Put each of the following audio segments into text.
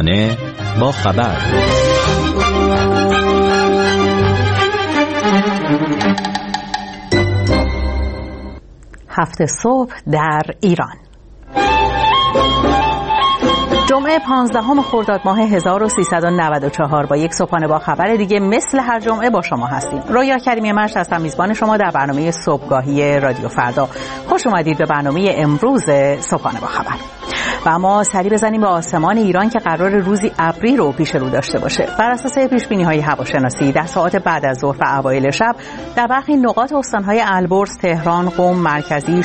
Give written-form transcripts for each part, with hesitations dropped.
صبحانه با خبر. هفت صبح در ایران. جمعه 15 خرداد ماه 1394 با یک صبحانه با خبر دیگه مثل هر جمعه با شما هستیم. رویا کریمی مشت هستم، میزبان شما در برنامه صبحگاهی رادیو فردا. خوش اومدید به برنامه امروز صبحانه با خبر. و اما سری بزنیم به آسمان ایران که قرار روزی ابری رو پیش رو داشته باشه. بر اساس پیش‌بینی‌های هواشناسی در ساعات بعد از ظهر و اوایل شب در برخی نقاط استان‌های البرز، تهران، قم، مرکزی،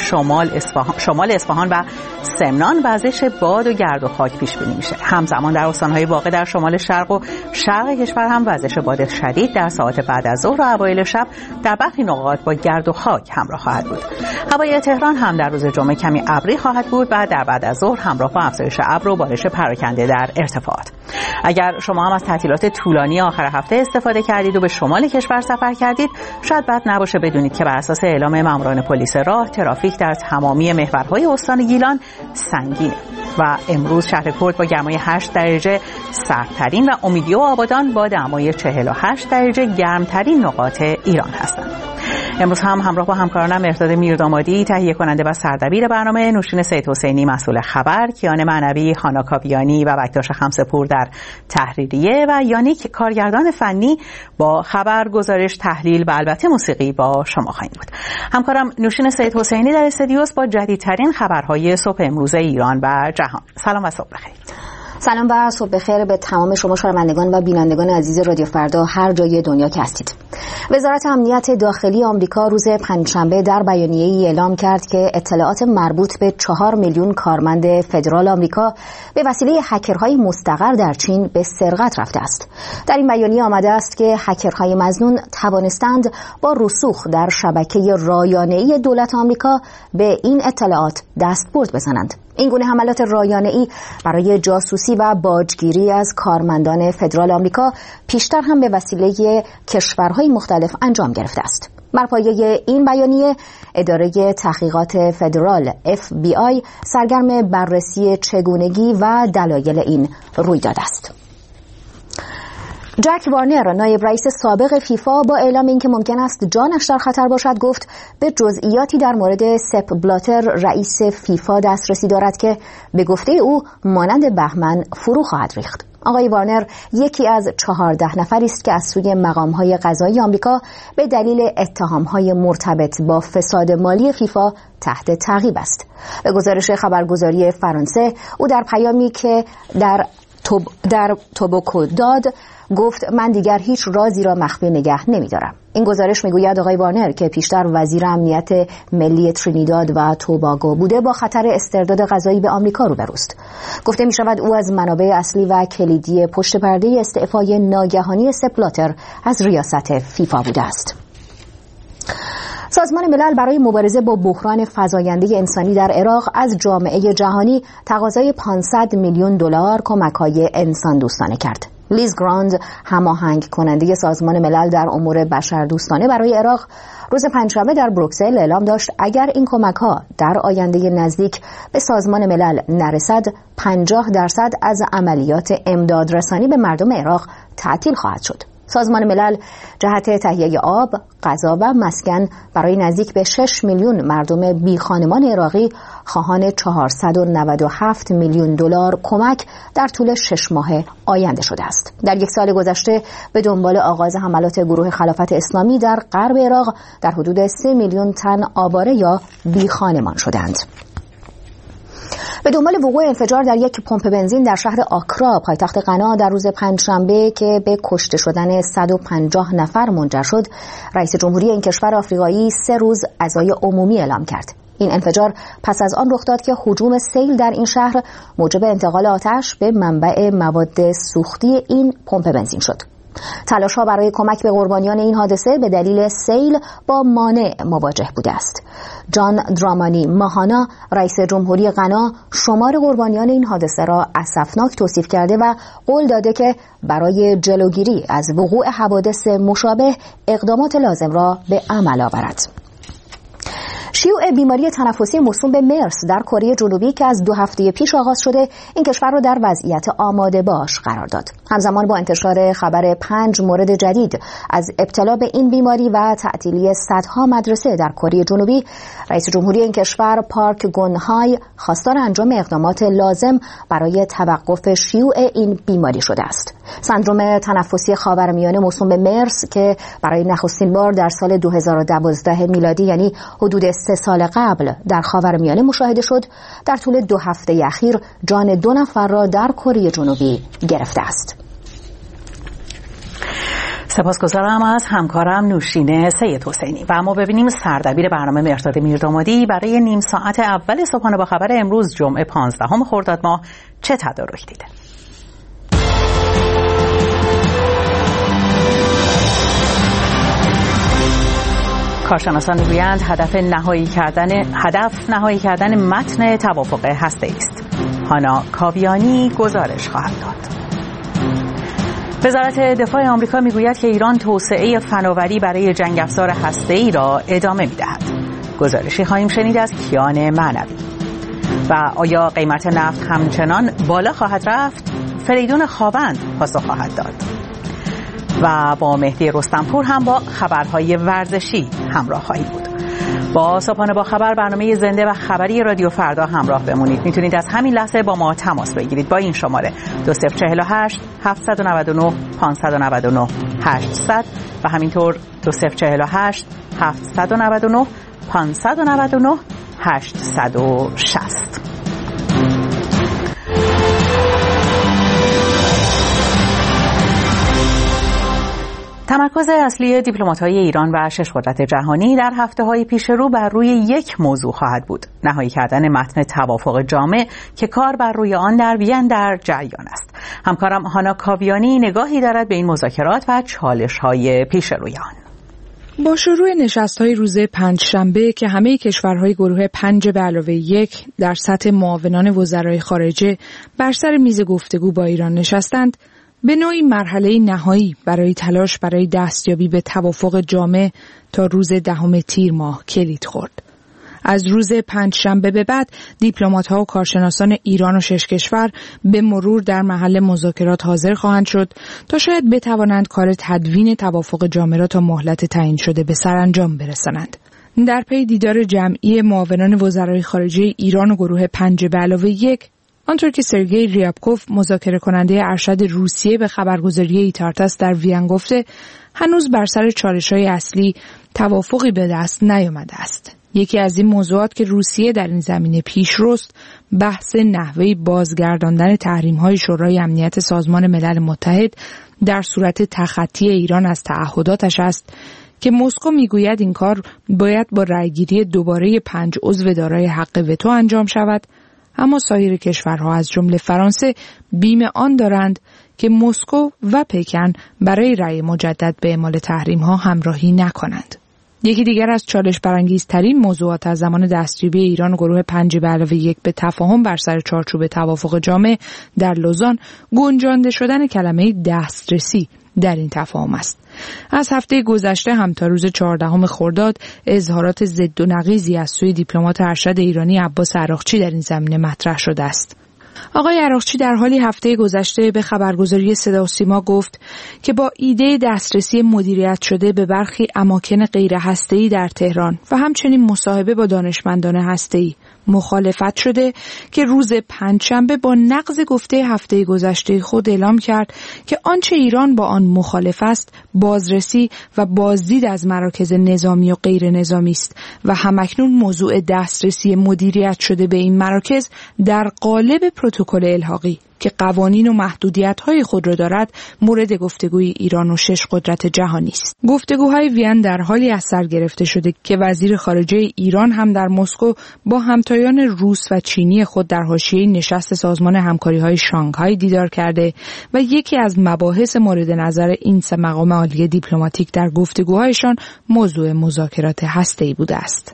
شمال اصفهان و سمنان وزش باد و گرد و خاک پیش بینی میشه. همزمان در استان‌های واقع در شمال شرق و شرق کشور هم وزش باد شدید در ساعات بعد از ظهر و اوایل شب در برخی نقاط با گرد و خاک همراه خواهد بود. هوای تهران هم در روز جمعه کمی ابری خواهد بود و در بعد از ظهر همراه با افزایش ابر و بارش پراکنده در ارتفاعات. اگر شما هم از تعطیلات طولانی آخر هفته استفاده کردید و به شمال کشور سفر کردید، شاید بد نباشه بدونید که بر اساس اعلام ماموران پلیس راه، ترافیک در تمامی محورهای استان گیلان سنگینه و امروز شهر کرد با گرمای 8 درجه سردترین و امیدی و آبادان با دمای 48 درجه گرمترین نقاط ایران هستند. امروز هم همراه با همکارانم مرداد میردامادی تهیه کننده و سردبیر برنامه، نوشین سید حسینی مسئول خبر، کیان معنوی، هانا کاویانی و بکتاش خمسه‌پور در تحریریه و یانیک کارگردان فنی با خبر، گزارش، تحلیل و البته موسیقی با شما خواهیم بود. همکارم نوشین سید حسینی در استودیوست با جدیدترین خبرهای صبح امروز ایران و جهان. سلام و صبح بخیر. سلام و صبح بخیر به تمام شما شنوندگان و بینندگان عزیز رادیو فردا هر جای دنیا که هستید. وزارت امنیت داخلی آمریکا روز پنجشنبه در بیانیه‌ای اعلام کرد که اطلاعات مربوط به 4 میلیون کارمند فدرال آمریکا به وسیله هکرهای مستقر در چین به سرقت رفته است. در این بیانیه آمده است که هکرهای مظنون توانستند با رسوخ در شبکه رایانه‌ای دولت آمریکا به این اطلاعات دستبرد بزنند. این گونه حملات رایانه‌ای برای جاسوسی و باجگیری از کارمندان فدرال آمریکا پیشتر هم به وسیله کشورهای مختلف انجام گرفته است. بر پایه این بیانیه اداره تحقیقات فدرال FBI سرگرم بررسی چگونگی و دلایل این رویداد است. جک وارنر، نایب رئیس سابق فیفا، با اعلام اینکه ممکن است جانش در خطر باشد گفت به جزئیاتی در مورد سپ بلاتر رئیس فیفا دسترسی دارد که به گفته او مانند بهمن فرو خواهد ریخت. آقای وارنر یکی از 14 نفری است که از سوی مقام‌های قضایی آمریکا به دلیل اتهام‌های مرتبط با فساد مالی فیفا تحت تعقیب است. به گزارش خبرگزاری فرانسه، او در پیامی که در توبوکو داد گفت من دیگر هیچ رازی را مخفی نگه نمی‌دارم. این گزارش میگوید آقای وارنر که پیشتر وزیر امنیت ملی ترینیداد و توباگو بوده با خطر استرداد قضایی به آمریکا روبروست. گفته می‌شود او از منابع اصلی و کلیدی پشت پرده استعفای ناگهانی سپ بلاتر از ریاست فیفا بوده است. سازمان ملل برای مبارزه با بحران فزاینده انسانی در عراق از جامعه جهانی تقاضای 500 میلیون دلار کمک‌های انسان دوستانه کرد. لیز گراند، هماهنگ کننده سازمان ملل در امور بشردوستانه برای عراق، روز پنجشنبه در بروکسل اعلام داشت اگر این کمک‌ها در آینده نزدیک به سازمان ملل نرسد، 50% از عملیات امدادرسانی به مردم عراق تعطیل خواهد شد. سازمان ملل جهت تهیه آب، غذا و مسکن برای نزدیک به 6 میلیون مردم بیخانمان عراقی خواهان 497 میلیون دلار کمک در طول 6 ماه آینده شده است. در یک سال گذشته به دنبال آغاز حملات گروه خلافت اسلامی در غرب عراق در حدود 3 میلیون تن آواره یا بیخانمان شدند. به دنبال وقوع انفجار در یک پمپ بنزین در شهر آکرا پایتخت غنا در روز پنجشنبه که به کشته شدن 150 نفر منجر شد، رئیس جمهوری این کشور آفریقایی 3 روز عزای عمومی اعلام کرد. این انفجار پس از آن رخ داد که هجوم سیل در این شهر موجب انتقال آتش به منبع مواد سوختی این پمپ بنزین شد. تلاش‌ها برای کمک به قربانیان این حادثه به دلیل سیل با مانع مواجه بوده است. جان درامانی ماهانا، رئیس جمهوری غنا، شمار قربانیان این حادثه را اسفناک توصیف کرده و قول داده که برای جلوگیری از وقوع حوادث مشابه اقدامات لازم را به عمل آورد. شیوع بیماری تنفسی موسوم به مرس در کره جنوبی که از 2 هفته پیش آغاز شده این کشور را در وضعیت آماده باش قرار داد. همزمان با انتشار خبر 5 مورد جدید از ابتلا به این بیماری و تعطیلی صدها مدرسه در کره جنوبی، رئیس جمهوری این کشور پارک گونهای خواستار انجام اقدامات لازم برای توقف شیوع این بیماری شده است. سندرم تنفسی خاورمیانه موسوم به مرس که برای نخستین بار در سال 2012 میلادی یعنی حدود 3 سال قبل در خاورمیانه مشاهده شد، در طول 2 هفته اخیر جان 2 نفر را در کره جنوبی گرفته است. سپاسگزارم از همکارم نوشین سید حسینی. و اما ببینیم سردبیر برنامه مهرداد میردامادی برای نیم ساعت اول صبحانه با خبر امروز جمعه 15 خرداد ماه چه تدارک دیده. کارشناسان میگویند هدف نهایی کردن متن توافق هسته‌ای است. هانا کاویانی گزارش خواهد داد. وزارت دفاع آمریکا میگوید که ایران توسعه فناوری برای جنگ افزار هسته‌ای را ادامه می‌دهد. گزارشی خواهیم شنید از کیان معنوی. و آیا قیمت نفت همچنان بالا خواهد رفت؟ فریدون خاوند پاسخ خواهد داد. و با مهدی رستمپور هم با خبرهای ورزشی همراه خواهیم بود. با صبحانه با خبر برنامه زنده و خبری رادیو فردا همراه بمونید. میتونید از همین لحظه با ما تماس بگیرید با این شماره 2048 799 599 800 و همینطور 2048 799 599 860. تمرکز اصلی دیپلمات‌های ایران و 6 قدرت جهانی در هفته‌های پیش رو بر روی یک موضوع خواهد بود: نهایی کردن متن توافق جامع که کار بر روی آن در وین در جریان است. همکارم هانا کاویانی نگاهی دارد به این مذاکرات و چالش‌های پیش روی آن. با شروع نشست‌های روز پنجشنبه که همه کشورهای گروه 5+1 در سطح معاونان وزرای خارجه بر سر میز گفتگو با ایران نشستند، به نوعی مرحله نهایی برای تلاش برای دستیابی به توافق جامع تا روز 10 تیر ماه کلید خورد. از روز پنجشنبه به بعد دیپلمات‌ها و کارشناسان ایران و 6 کشور به مرور در محل مذاکرات حاضر خواهند شد تا شاید بتوانند کار تدوین توافق جامع را تا مهلت تعیین شده به سرانجام برسانند. در پی دیدار جمعی معاونان وزرای خارجه ایران و گروه 5+1، آنطور که سرگئی ریابکوف مذاکره کننده ارشد روسیه به خبرگزاری ایتارتاس در وین گفته، هنوز بر سر چالش‌های اصلی توافقی به دست نیامده است. یکی از این موضوعات که روسیه در این زمینه پیش رست، بحث نحوه بازگرداندن تحریم‌های شورای امنیت سازمان ملل متحد در صورت تخطی ایران از تعهداتش است که مسکو میگوید این کار باید با رأیگیری دوباره 5 عضو دارای حق وتو انجام شود، اما سایر کشورها از جمله فرانسه بیم آن دارند که مسکو و پکن برای رأی مجدد به اعمال تحریم‌ها همراهی نکنند. یکی دیگر از چالش برانگیزترین موضوعات از زمان دستیابی ایران و گروه 5+1 به تفاهم بر سر چارچوب توافق جامع در لوزان گنجانده شدن کلمه دسترسی در این تفاهم است. از هفته گذشته هم تا روز 14 خرداد اظهارات ضد و نقیضی از سوی دیپلمات ارشد ایرانی عباس عراقچی در این زمینه مطرح شده است. آقای عراقچی در حالی هفته گذشته به خبرگزاری صدا و سیما گفت که با ایده دسترسی مدیریت شده به برخی اماکن غیر هسته‌ای در تهران و همچنین مصاحبه با دانشمندان هسته‌ای مخالفت شده که روز پنجشنبه با نقض گفته هفته گذشته خود اعلام کرد که آنچه ایران با آن مخالف است بازرسی و بازدید از مراکز نظامی و غیر نظامی است و همکنون موضوع دسترسی مدیریت شده به این مراکز در قالب پروتکل الحاقی که قوانین و محدودیت‌های خود را دارد مورد گفتگوی ایران و 6 قدرت جهانی است. گفتگوهای وین در حالی از سر گرفته شده که وزیر خارجه ایران هم در مسکو با همتایان روس و چینی خود در حاشیه نشست سازمان همکاری‌های شانگهای دیدار کرده و یکی از مباحث مورد نظر این 3 مقام عالی دیپلماتیک در گفتگوهایشان موضوع مذاکرات هسته‌ای بوده است.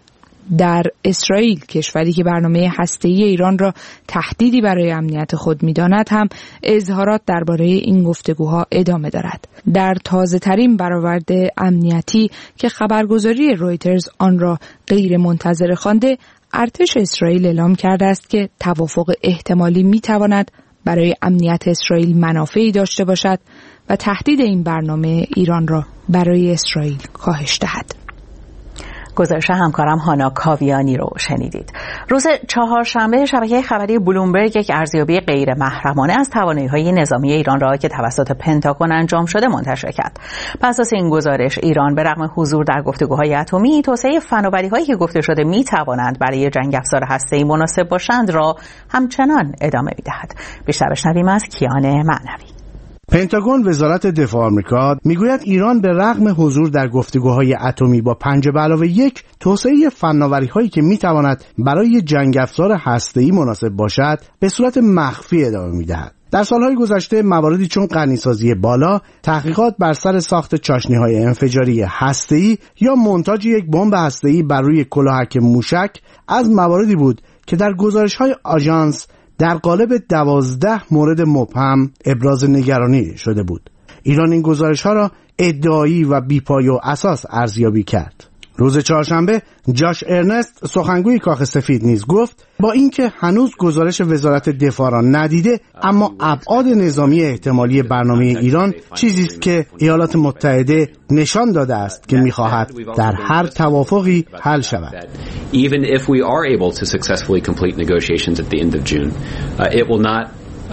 در اسرائیل، کشوری که برنامه هسته‌ای ایران را تهدیدی برای امنیت خود می‌داند، هم اظهارات درباره این گفتگوها ادامه دارد. در تازه‌ترین برآورد امنیتی که خبرگزاری رویترز آن را غیر منتظره خوانده، ارتش اسرائیل اعلام کرده است که توافق احتمالی می‌تواند برای امنیت اسرائیل منافعی داشته باشد و تهدید این برنامه ایران را برای اسرائیل کاهش دهد. گزارش همکارم هانا کاویانی رو شنیدید. روز چهارشنبه شبکه خبری بلومبرگ یک ارزیابی غیر محرمانه از توانایی‌های نظامی ایران را که توسط پنتاگون انجام شده منتشر کرد. پس اساس این گزارش، ایران به رغم حضور در گفتگوهای اتمی، توسعه فناوری‌هایی که گفته شده می‌توانند برای جنگ افزار هسته‌ای مناسب باشند را همچنان ادامه می‌دهد. بیشتر بشنویم از کیان معنوی. پنتاگون، وزارت دفاع آمریکا، میگوید ایران به رغم حضور در گفتگوهای اتمی با 5+1 توسعه فناوری‌هایی که میتواند برای جنگ افزار هسته‌ای مناسب باشد به صورت مخفی ادامه میدهد. در سالهای گذشته مواردی چون غنیسازی بالا، تحقیقات بر سر ساخت چاشنی‌های انفجاری هسته‌ای یا مونتاژ یک بمب هسته‌ای بر روی کلاهک موشک از مواردی بود که در گزارش‌های آژانس در قالب 12 مورد مبهم ابراز نگرانی شده بود. ایران این گزارش‌ها را ادعایی و بی‌پایه و اساس ارزیابی کرد. روز چهارشنبه جاش ارنست، سخنگوی کاخ سفید، نیز گفت با اینکه هنوز گزارش وزارت دفاع را ندیده، اما ابعاد نظامی احتمالی برنامه ایران چیزی است که ایالات متحده نشان داده است که می‌خواهد در هر توافقی حل شود. Even if we are able to successfully complete negotiations at the end of June, it will not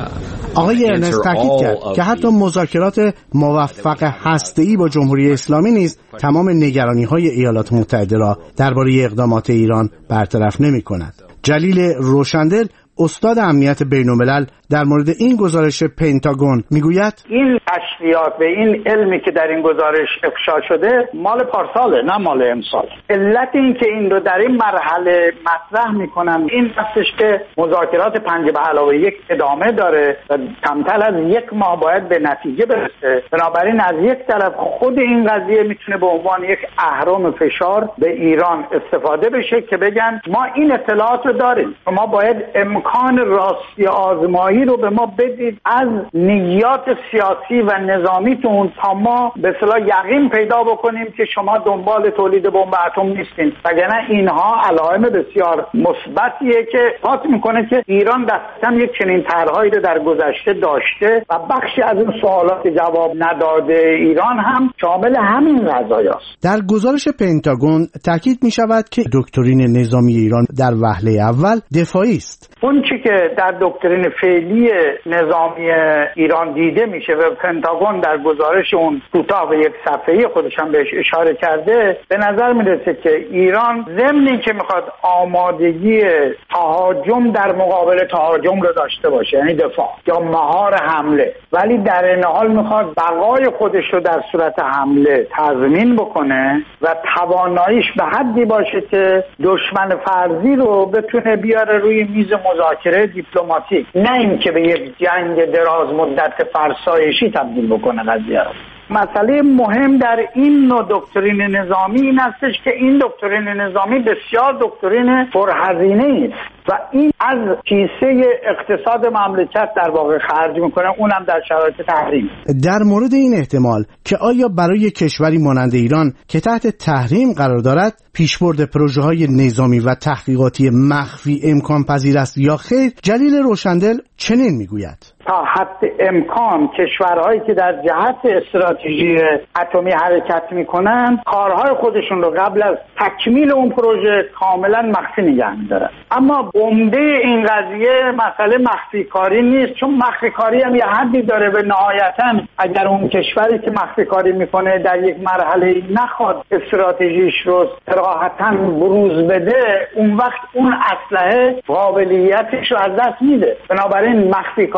آقای ارنست تاکید کرد که حتی مذاکرات موفق هسته‌ای با جمهوری اسلامی نیز تمام نگرانی‌های ایالات متحده را درباره اقدامات ایران برطرف نمی‌کند. جلیل روشندل، استاد امنیت بین‌الملل، در مورد این گزارش پنتاگون میگوید این تشریحات و این علمی که در این گزارش افشا شده مال پارساله، نه مال امسال. علت این که این رو در این مرحله مطرح میکنن این هستش که مذاکرات 5+1 ادامه داره و کمتر از 1 ماه باید به نتیجه برسه. بنابراین از یک طرف خود این قضیه میتونه به عنوان یک اهرم فشار به ایران استفاده بشه که بگن ما این اطلاعات رو داریم، ما باید امکان راستی آزمایی رو به ما بدید از نیات سیاسی و نظامیتون تا ما به اصطلاح یقین پیدا بکنیم که شما دنبال تولید بمب اتم نیستین. وگرنه اینها علائم بسیار مثبتیه که اثبات میکنه که ایران دقیقاً یک چنین طرحهایی رو در گذشته داشته و بخشی از این سوالات جواب نداده ایران هم شامل همین قضایاست. در گزارش پنتاگون تاکید می شود که دکترین نظامی ایران در وهله اول دفاعی است. اون چی که در دکترین فعلی نظامی ایران دیده میشه و پنتاگون در گزارش اون کوتاه و یک صفحه‌ای خودش هم بهش اشاره کرده، به نظر میرسه که ایران ضمن اینکه میخواد آمادگی تهاجم در مقابل تهاجم رو داشته باشه، یعنی دفاع یا مهار حمله، ولی در این حال میخواد بقای خودش رو در صورت حمله تضمین بکنه و تواناییش به حدی باشه که دشمن فرضی رو بتونه بیاره روی میز مذاکره دیپلماتیک، نه اینکه به یک جنگ دراز مدت فرسایشی تبدیل بکنه قضیه رو. مسئله مهم در این نوع دکترین نظامی این هستش که این دکترین نظامی بسیار دکترین پرهزینه است و این از کیسه اقتصاد مملکت در واقع خرج میکنه، اونم در شرایط تحریم. در مورد این احتمال که آیا برای کشوری مانند ایران که تحت تحریم قرار دارد پیشبرد پروژه‌های نظامی و تحقیقاتی مخفی امکان پذیر است یا خیر، جلیل روشندل چنین میگوید: تا حد امکان کشورهایی که در جهت استراتژی اتمی حرکت میکنن کارهای خودشون رو قبل از تکمیل اون پروژه کاملا مخفی نگه می‌دارن. اما عمده این قضیه مسئله مخفی کاری نیست، چون مخفی کاری هم یه حدی داره و نهایتاً اگر اون کشوری که مخفی کاری میکنه در یک مرحله نخواد استراتژیش رو صراحتاً بروز بده، اون وقت اون اسلحه قابلیتش رو از دست میده. بنابراین مخفی کاری تا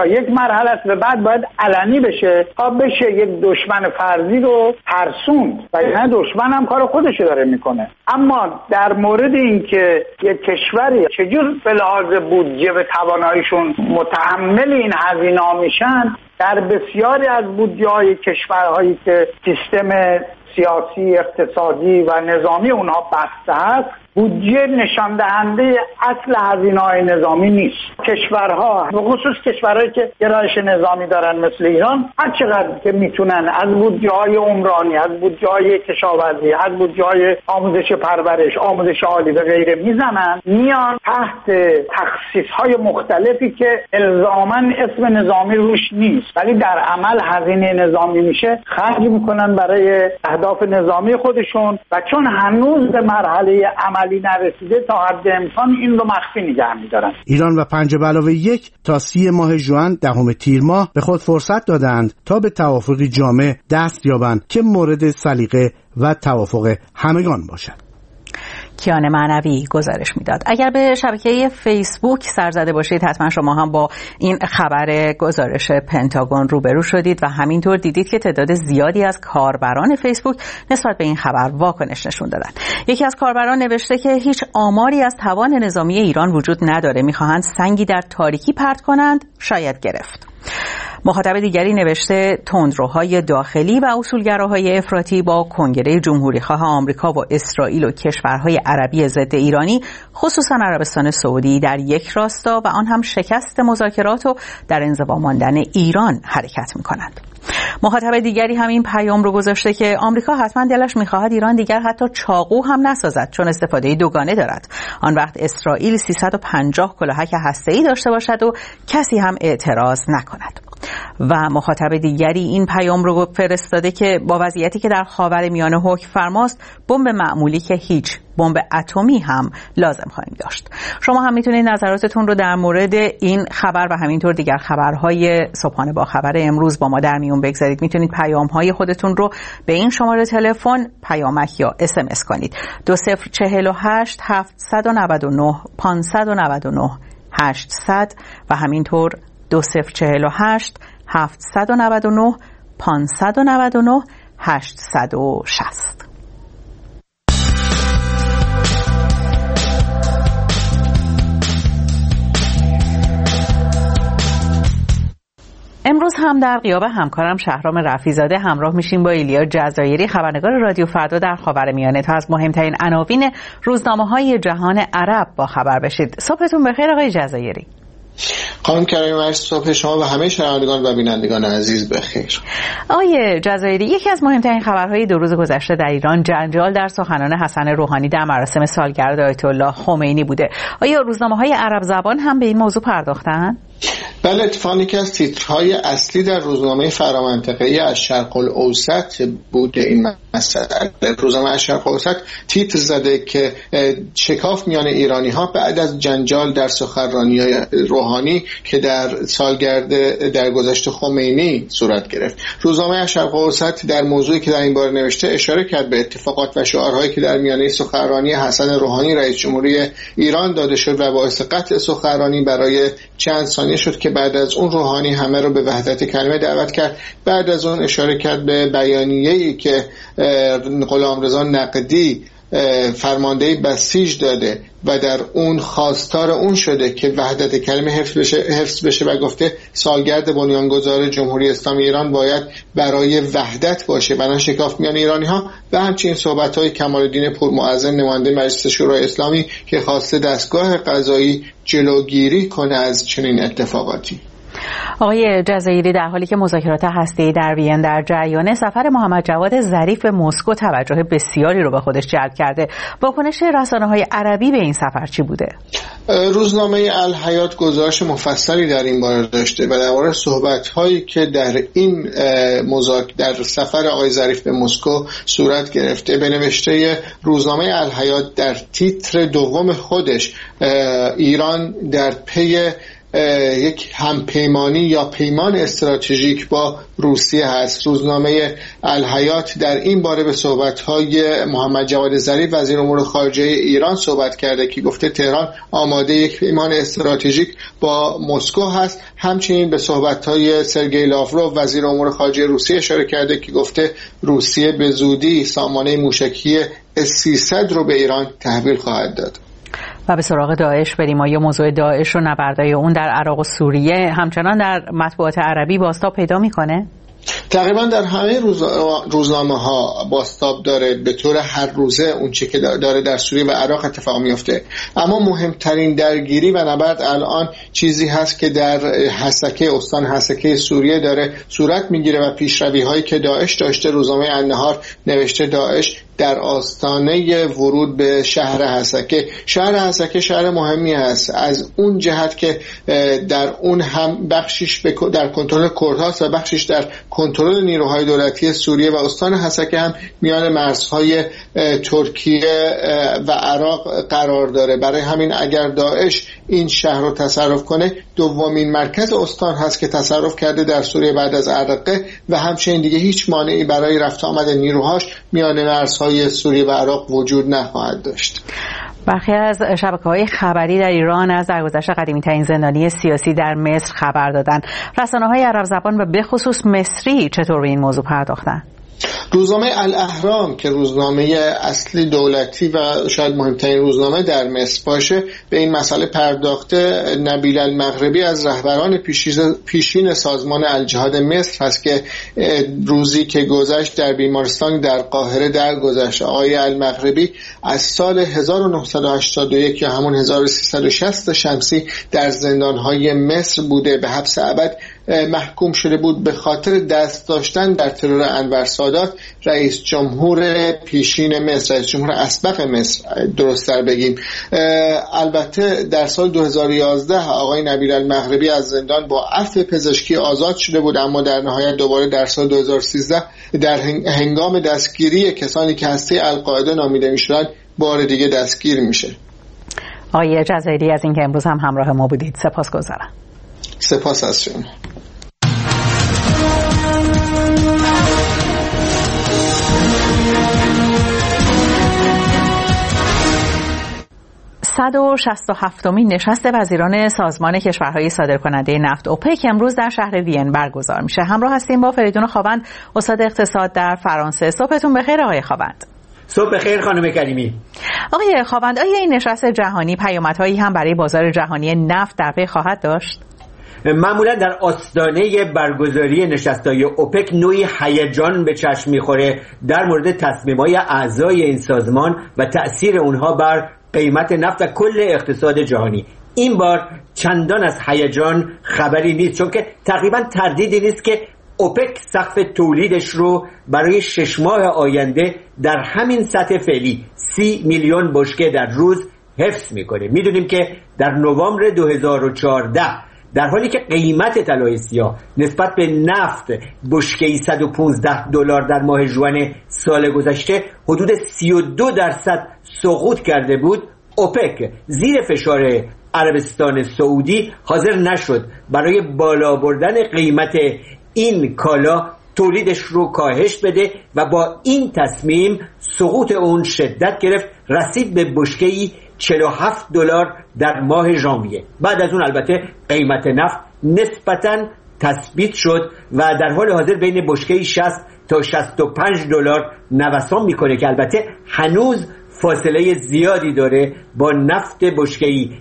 یک مرحله است و بعد باید علنی بشه تا بشه یک دشمن فرضی رو ترسوند و یعنی دشمن هم کار خودشو داره میکنه. اما در مورد این که یک کشوری چجور به لحاظ بودجه و تواناییشون متحمل این هزینه‌ها میشن، در بسیاری از بودجه‌های کشورهایی که سیستم سیاسی، اقتصادی و نظامی اونها بسته است، بودجه نشان دهنده اصل هزینه‌های نظامی نیست. کشورها به خصوص کشورهایی که گرایش نظامی دارن مثل ایران، هر چقدر که میتونن از بودجه‌های عمرانی، از بودجه‌های کشاورزی، از بودجه‌های آموزش پرورش، آموزش عالی و غیره میزنن، میان تحت تخصیص‌های مختلفی که الزاماً اسم نظامی روش نیست ولی در عمل هزینه نظامی میشه، خرج میکنن برای اهداف نظامی خودشون و چون هنوز به مرحله عملی نرسیده تا حد امکان این رو مخفی نگه می‌دارن. ایران و 5+1 تا 30 ماه ژوئن 10 تیر ماه به خود فرصت دادند تا به توافقی جامع دست یابند که مورد سلیقه و توافق همگان باشد. کیان معنوی گزارش میداد. اگر به شبکه فیسبوک سر زده باشید حتما شما هم با این خبر گزارش پنتاگون روبرو شدید و همینطور دیدید که تعداد زیادی از کاربران فیسبوک نسبت به این خبر واکنش نشون دادن. یکی از کاربران نوشته که هیچ آماری از توان نظامی ایران وجود نداره، میخواهند سنگی در تاریکی پرت کنند، شاید گرفت. مخاطب دیگری نوشته تندروهای داخلی و اصولگراهای افراطی با کنگره جمهوریخواه آمریکا و اسرائیل و کشورهای عربی ضد ایرانی خصوصا عربستان سعودی در یک راستا و آن هم شکست مذاکرات و در انزوا ماندن ایران حرکت می‌کنند. مخاطب دیگری همین پیام رو گذاشته که آمریکا حتما دلش می‌خواهد ایران دیگر حتی چاقو هم نسازد چون استفاده دوگانه دارد. آن وقت اسرائیل 350 کلاهک هسته‌ای داشته باشد و کسی هم اعتراض نکند. و مخاطب دیگری این پیام رو فرستاده که با وضعیتی که در خاورمیانه حکم فرماست، بمب معمولی که هیچ، بمب اتمی هم لازم خواهیم داشت. شما هم میتونید نظراتتون رو در مورد این خبر و همینطور دیگر خبرهای صبحانه با خبر امروز با ما در میون بگذارید. میتونید پیام‌های خودتون رو به این شماره تلفن پیامک یا SMS کنید. 2048 799 599 800 و همینطور 2048 799 599 860. امروز هم در غیاب همکارم شهرام رفیع‌زاده همراه میشیم با ایلیا جزایری، خبرنگار رادیو فردا در خاورمیانه، تا از مهمترین عناوین روزنامه‌های جهان عرب با خبر بشید. صبحتون بخیر آقای جزایری. خانم کریمی، صبح شما و همه شنوندگان و بینندگان عزیز بخیر. آقای جزایری، یکی از مهمترین خبرهای 2 روز گذشته در ایران جنجال در سخنان حسن روحانی در مراسم سالگرد آیت الله خمینی بوده. آیا روزنامه‌های عرب زبان هم به این موضوع پرداختن؟ بله، اتفاقی که از تیترهای اصلی در روزنامه فرامنطقه‌ای الشرق الاوسط بود این مسئله. روزنامه الشرق الاوسط تیتر زده که شکاف میان ایرانی‌ها بعد از جنجال در سخنرانی روحانی که در سالگرد درگذشت خمینی صورت گرفت. روزنامه الشرق الاوسط در موضوعی که در این باره نوشته اشاره کرد به اتفاقات و شعارهایی که در میانه سخنرانی حسن روحانی رئیس جمهوری ایران داده شد و باعث قطع سخنرانی برای چند ثانیه شد که بعد از اون روحانی همه رو به وحدت کلمه دعوت کرد. بعد از اون اشاره کرد به بیانیه‌ای که غلامرضا نقدی فرمانده بسیج داده و در اون خواستار اون شده که وحدت کلمه حفظ بشه و گفته سالگرد بنیانگذار جمهوری اسلامی ایران باید برای وحدت باشه، بنا شکاف میان ایرانی ها. و همچنین صحبت‌های کمال‌الدین پورمعظم نماینده مجلس شورای اسلامی که خواسته دستگاه قضایی جلوگیری کنه از چنین اتفاقاتی. آقای جزایری، در حالی که مذاکرات هسته‌ای در وین در جریانه، سفر محمد جواد ظریف به مسکو توجه بسیاری رو به خودش جلب کرده. واکنش رسانه‌های عربی به این سفر چی بوده؟ روزنامه الحیات گزارش مفصلی در این باره داشته و درباره صحبت‌هایی که در این در سفر آقای ظریف به مسکو صورت گرفته به نوشته روزنامه الحیات در تیتر دوم خودش ایران در پی یک همپیمانی یا پیمان استراتژیک با روسیه هست. روزنامه الحیات در این باره به صحبت‌های محمد جواد ظریف وزیر امور خارجه ایران صحبت کرده که گفته تهران آماده یک پیمان استراتژیک با مسکو هست. همچنین به صحبت‌های سرگئی لاوروف وزیر امور خارجه روسیه اشاره کرده که گفته روسیه به زودی سامانه موشکی S-300 رو به ایران تحویل خواهد داد. و به سراغ داعش بریم. آیا موضوع داعش و نبردهای اون در عراق و سوریه همچنان در مطبوعات عربی بازتاب پیدا میکنه؟ تقریبا در همه روزنامه ها بازتاب داره، به طور هر روزه اون چه که داره در سوریه و عراق اتفاق میفته. اما مهمترین درگیری و نبرد الان چیزی هست که در حسکه، استان حسکه سوریه داره صورت میگیره و پیشروی هایی که داعش داشته. روزنامه النهار نوشته داعش در آستانه ورود به شهر حسکه. شهر حسکه شهر مهمی است از اون جهت که در اون هم بخشش در کنترل کردهاست و بخشش در کنترل نیروهای دولتی سوریه و استان حسکه هم میان مرزهای ترکیه و عراق قرار داره. برای همین اگر داعش این شهر رو تصرف کنه دومین مرکز استان هست که تصرف کرده در سوریه بعد از عراقه و همچنین دیگه هیچ مانعی برای رفت آمد نیروهاش میان مرزهای سوریه و عراق وجود نخواهد داشت. برخی از شبکه‌های خبری در ایران از درگذشت قدیمی‌ترین زندانی سیاسی در مصر خبر دادند. رسانه‌های عرب زبان و به خصوص مصری چطور به این موضوع پرداختند؟ روزنامه الاهرام که روزنامه اصلی دولتی و شاید مهمترین روزنامه در مصر باشه به این مسئله پرداخته. نبیل المغربی از رهبران پیشین سازمان الجهاد مصر هست که روزی که گذشت در بیمارستان در قاهره درگذشت. آقای المغربی از سال 1981 یا همون 1360 شمسی در زندانهای مصر بوده، به حبس ابد محکوم شده بود به خاطر دست داشتن در ترور انور سادات رئیس جمهور پیشین مصر، رئیس جمهور اسبق مصر درست‌تر بگیم. البته در سال 2011 آقای نبیل المغربی از زندان با عفو پزشکی آزاد شده بود، اما در نهایت دوباره در سال 2013 در هنگام دستگیری کسانی که هسته القاعده نامیده می‌شدند بار دیگه دستگیر میشه. آقای جزایری از اینکه امروز هم همراه ما بودید سپاسگزارم. سپاس از شما. صد و 67مین نشست وزیران سازمان کشورهای صادرکننده نفت اوپک امروز در شهر وین برگزار میشه. همراه هستیم با فریدون خاوند، استاد اقتصاد در فرانسه. صبحتون بخیر آقای خاوند. صبح بخیر خانم کریمی. آقای خاوند، آیا این نشست جهانی پیامدهایی هم برای بازار جهانی نفت در پی خواهد داشت؟ معمولا در آستانه برگزاری نشست‌های اوپک نوعی هیجان به چشم می‌خوره در مورد تصمیم‌های اعضای این سازمان و تأثیر اونها بر قیمت نفت و کل اقتصاد جهانی. این بار چندان از هیجان خبری نیست، چون که تقریبا تردیدی نیست که اوپک سقف تولیدش رو برای 6 ماه آینده در همین سطح فعلی 30 میلیون بشکه در روز حفظ میکنه. میدونیم که در نوامبر 2014 در حالی که قیمت طلای سیاه نسبت به نفت بشکه‌ای $115 در ماه ژوئن سال گذشته حدود 32% سقوط کرده بود، اوپک زیر فشار عربستان سعودی حاضر نشد برای بالا بردن قیمت این کالا تولیدش رو کاهش بده و با این تصمیم سقوط اون شدت گرفت، رسید به بشکه‌ای $47 در ماه ژانویه. بعد از اون البته قیمت نفت نسبتاً تثبیت شد و در حال حاضر بین بشکه‌ای 60 تا $65 نوسان میکنه که البته هنوز فاصله زیادی داره با نفت بشکه‌ای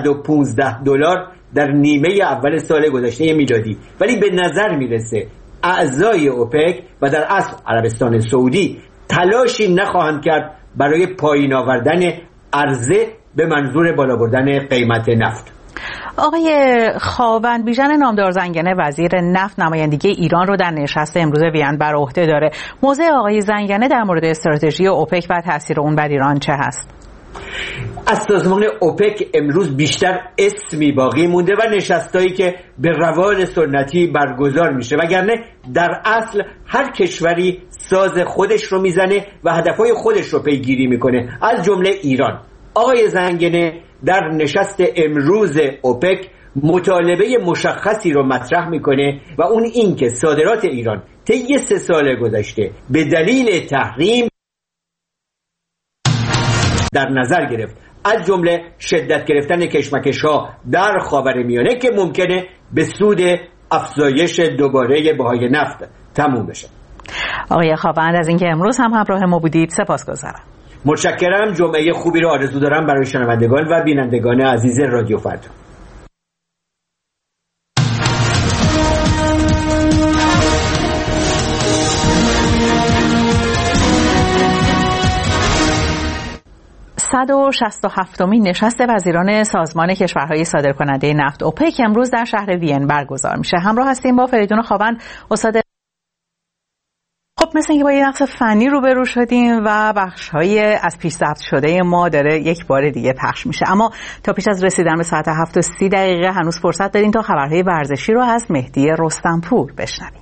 $115 در نیمه اول سال گذشته میلادی. ولی به نظر میرسه اعضای اوپک و در اصل عربستان سعودی تلاشی نخواهند کرد برای پایین آوردن عرضه به منظور بالا بردن قیمت نفت. آقای خاوند، بیژن نامدار زنگنه وزیر نفت نمایندگی ایران رو در نشست امروز وین بر عهده داره. موضع آقای زنگنه در مورد استراتژی اوپک و تاثیر اون بر ایران چه هست؟ از سازمان اوپک امروز بیشتر اسمی باقی مونده و نشستایی که به روال سنتی برگزار میشه، وگرنه در اصل هر کشوری ساز خودش رو میزنه و هدفهای خودش رو پیگیری میکنه، از جمله ایران. آقای زنگنه در نشست امروز اوپک مطالبه مشخصی رو مطرح میکنه و اون این که صادرات ایران طی 3 سال گذشته به دلیل تحریم در نظر گرفت، از جمله شدت گرفتن کشمکش‌ها در خاورمیانه که ممکنه به سود افزایش دوباره بهای نفت تموم بشه. آقای خاوند از اینکه امروز هم همراه ما بودید سپاسگزارم. متشکرم. جمعه خوبی رو آرزو دارم برای شنوندگان و بینندگان عزیز رادیو فردا. صد و 67مین نشست وزیران سازمان کشورهای صادرکننده نفت اوپک امروز در شهر وین برگزار میشه. همراه هستیم با فریدون خاوند استاد. خب مثل اینکه با یه نقص فنی روبرو شدیم و بخش‌های از پیش ضبط شده ما داره یک بار دیگه پخش میشه، اما تا پیش از رسیدن به ساعت 7:30 هنوز فرصت داریم تا خبرهای ورزشی رو از مهدی رستمپور بشنویم.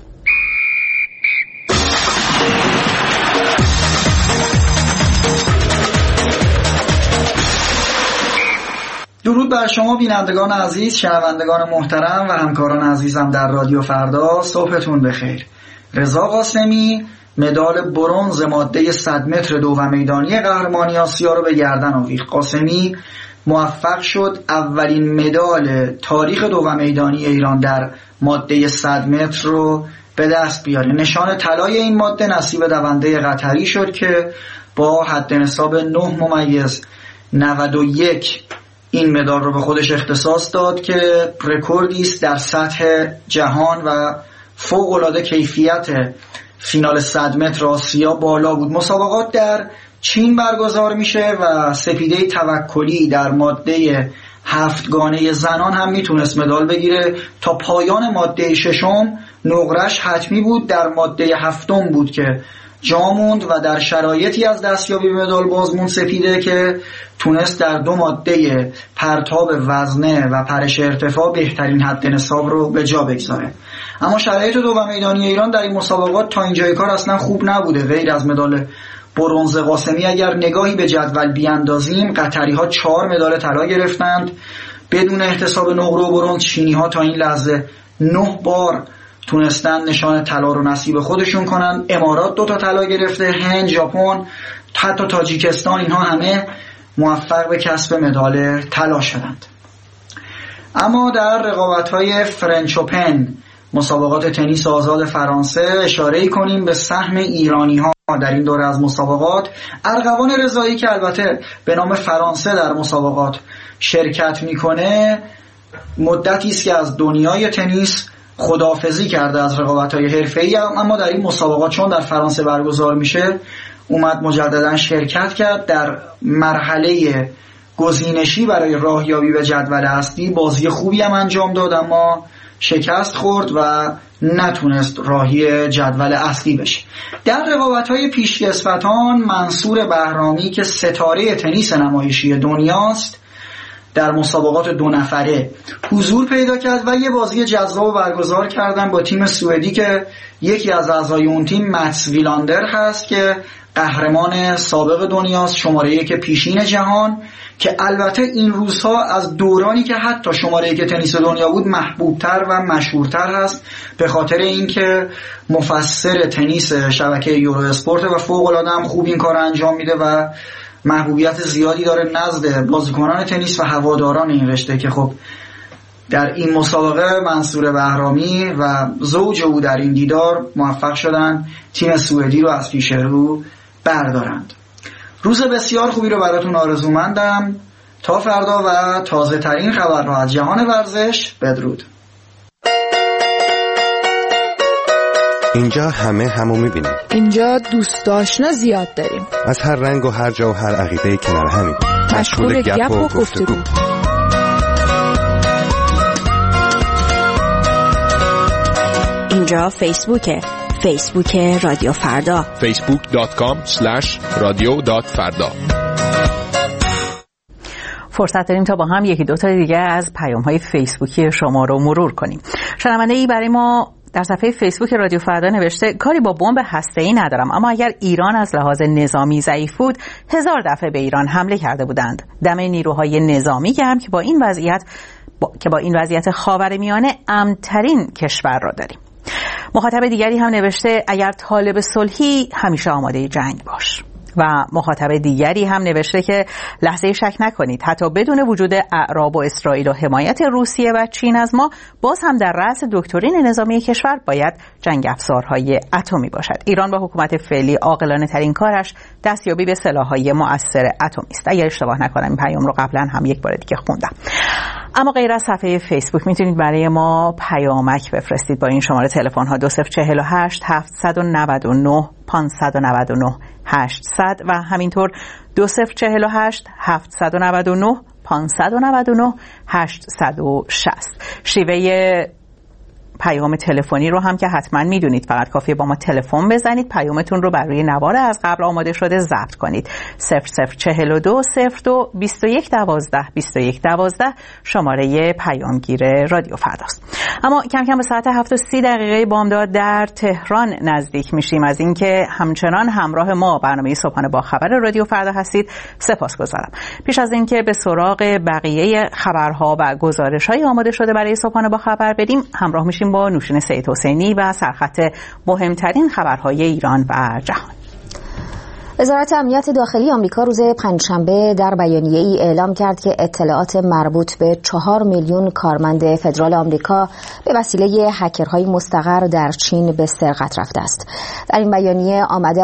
درود بر شما بینندگان عزیز، شنوندگان محترم و همکاران عزیزم در رادیو فردا. صبحتون بخیر. رضا قاسمی مدال برنز ماده 100 متر دو و میدانی قهرمانی آسیا رو به گردن آویخت. قاسمی موفق شد اولین مدال تاریخ دو و میدانی ایران در ماده 100 متر رو به دست بیاره. نشان طلای این ماده نصیب دونده قطری شد که با حد نصاب 9.91 این مدال رو به خودش اختصاص داد که رکوردی است در سطح جهان و فوق‌العاده کیفیت فینال 100 متر آسیا بالا بود. مسابقات در چین برگزار میشه و سپیده توکلی در ماده 7 گانه زنان هم میتونست مدال بگیره. تا پایان ماده 6 نقرش حتمی بود، در ماده 7 بود که جا موند و در شرایطی از دستیابی به مدال بازموند سپیده که تونست در 2 ماده پرتاب وزنه و پرش ارتفاع بهترین حد نصاب رو به جا بگذاره. اما شرایط دو و میدانی ایران در این مسابقات تا اینجای کار اصلا خوب نبوده. غیر از مدال برنز قاسمی اگر نگاهی به جدول بیاندازیم، قطری ها 4 مدال طلا گرفتند بدون احتساب نقره و برنز. چینی ها تا این لحظه 9 بار تونستن نشان طلا رو نصیب خودشون کنن. امارات 2 تا طلا گرفته، هند، ژاپن، حتی تاجیکستان، اینها همه موفق به کسب مدال طلا شدند. اما در رقابت‌های فرنچ اوپن، مسابقات تنیس آزاد فرانسه، اشاره کنیم به سهم ایرانی‌ها در این دوره از مسابقات. ارغوان رضایی که البته به نام فرانسه در مسابقات شرکت میکنه، مدتی است که از دنیای تنیس خداحافظی کرده از رقابت‌های حرفه‌ای، اما در این مسابقات چون در فرانسه برگزار میشه اومد مجددا شرکت کرد. در مرحله گزینشی برای راهیابی به جدول اصلی بازی خوبی هم انجام داد، اما شکست خورد و نتونست راهی جدول اصلی بشه. در رقابت‌های پیشکسوتان منصور بهرامی که ستاره تنیس نمایشی دنیاست در مسابقات 2 نفره حضور پیدا کرد و یه بازی جذاب برگزار کردن با تیم سوئدی که یکی از اعضای اون تیم ماتس ویلاندر هست که قهرمان سابق دنیاست، شماره 1 پیشین جهان، که البته این روزها از دورانی که حتی شماره 1 تنیس دنیا بود محبوبتر و مشهورتر هست، به خاطر اینکه مفسر تنیس شبکه یورو اسپورت و فوق‌العاده هم خوب این کار انجام میده و محبوبیت زیادی داره نزد بازیکنان تنیس و هواداران این رشته، که خب در این مسابقه منصور بهرامی و زوج او در این دیدار موفق شدن تیم سوئدی رو از پیش رو بردارند. روز بسیار خوبی رو براتون آرزومندم. تا فردا و تازه ترین خبرها از جهان ورزش، بدرود. اینجا همو میبینیم. اینجا دوست آشنا زیاد داریم. از هر رنگ و هر جا و هر عقیده کنار همیم. مشغول گپ و گفتگو. اینجا فیسبوک رادیو فردا. facebook.com/radio.farda. فرصت داریم تا با هم 1-2 تا دیگه از پیام‌های فیسبوکی شما رو مرور کنیم. شنونده ای برای ما در صفحه فیسبوک رادیو فردا نوشته کاری با بمب هسته‌ای ندارم، اما اگر ایران از لحاظ نظامی ضعیف بود 1000 دفعه به ایران حمله کرده بودند. دم نیروهای نظامی گرم که با این وضعیت که با این وضعیت خاورمیانه امن‌ترین کشور را داریم. مخاطب دیگری هم نوشته اگر طالب صلحی همیشه آماده جنگ باش. و مخاطب دیگری هم نوشته که لحظه شک نکنید حتی بدون وجود اعراب و اسرائیل و حمایت روسیه و چین از ما، باز هم در رأس دکترین نظامی کشور باید جنگ افزارهای اتمی باشد. ایران با حکومت فعلی عاقلانه ترین کارش دستیابی به سلاح‌های مؤثر اتمی است. اگر اشتباه نکنم این پیام رو قبلا هم یک بار دیگه خوندم. اما غیر از صفحه فیسبوک میتونید برای ما پیامک بفرستید با این شماره تلفن ها 2048 799 599 800 و همینطور 2048 799 599 860. شیوه پیام تلفنی رو هم که حتما میدونید، فقط کافیه با ما تلفن بزنید، پیامتون رو بر روی نوار از قبل آماده شده ضبط کنید. 0042 02 21 12 21 12 شماره پیامگیر رادیو فرداست. اما کم کم به ساعت 7:30 بامداد در تهران نزدیک میشیم. از اینکه همچنان همراه ما برنامه صبحانه با خبر رادیو فردا هستید سپاسگزارم. پیش از اینکه به سراغ بقیه خبرها و گزارش‌های آماده شده برای صبحانه با خبر بریم، همراه میشیم با نوشین سید حسینی و سرخط مهمترین خبرهای ایران و جهان. وزارت امنیت داخلی آمریکا روز پنجشنبه در بیانیه‌ای اعلام کرد که اطلاعات مربوط به 4 میلیون کارمند فدرال آمریکا به وسیله هکرهای مستقر در چین به سرقت رفته است. در این بیانیه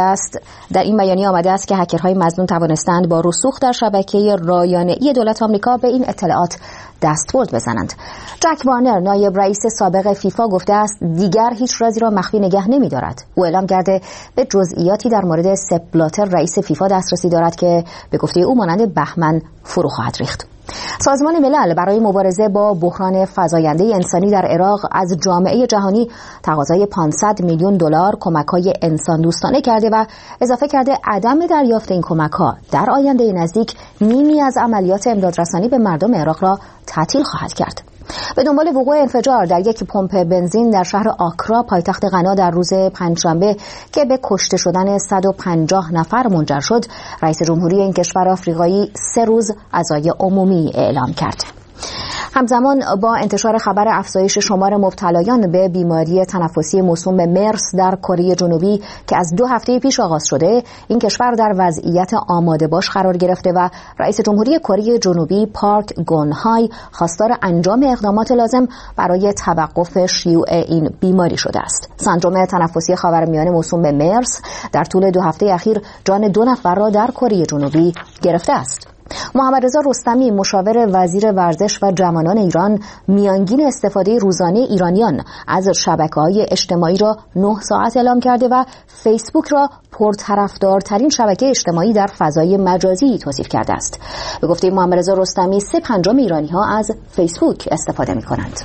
آمده است که هکرهای مظنون توانستند با رسوخ در شبکه رایانه‌ای دولت آمریکا به این اطلاعات دستورد بزنند. جک وارنر نایب رئیس سابق فیفا گفته است دیگر هیچ رازی را مخفی نگه نمی‌دارد. او اعلام کرده به جزئیاتی در مورد سپ بلاتر رئیس فیفا دسترسی دارد که به گفته او مانند بهمن فرو خواهد ریخت. سازمان ملل برای مبارزه با بحران فزاینده انسانی در عراق از جامعه جهانی تقاضای 500 میلیون دلار کمک‌های انسان دوستانه کرده و اضافه کرده عدم دریافت این کمک‌ها در آینده نزدیک نیمی از عملیات امدادرسانی به مردم عراق را تعطیل خواهد کرد. به دنبال وقوع انفجار در یک پمپ بنزین در شهر آکرا پایتخت غنا در روز پنجشنبه که به کشته شدن 150 نفر منجر شد، رئیس جمهوری این کشور آفریقایی 3 روز عزای عمومی اعلام کرد. همزمان با انتشار خبر افزایش شمار مبتلایان به بیماری تنفسی موسوم به مرس در کره جنوبی که از 2 هفته پیش آغاز شده، این کشور در وضعیت آماده باش قرار گرفته و رئیس جمهوری کره جنوبی پارک گونهای خواستار انجام اقدامات لازم برای توقف شیوع این بیماری شده است. سندرم تنفسی خاورمیانه موسوم به مرس در طول 2 هفته اخیر جان 2 نفر را در کره جنوبی گرفته است. محمد رضا رستمی مشاور وزیر ورزش و جوانان ایران میانگین استفاده روزانه ایرانیان از شبکه‌های اجتماعی را 9 ساعت اعلام کرده و فیسبوک را پرطرفدارترین شبکه اجتماعی در فضای مجازی توصیف کرده است. به گفته محمد رضا رستمی 3/5 ایرانی‌ها از فیسبوک استفاده می‌کنند.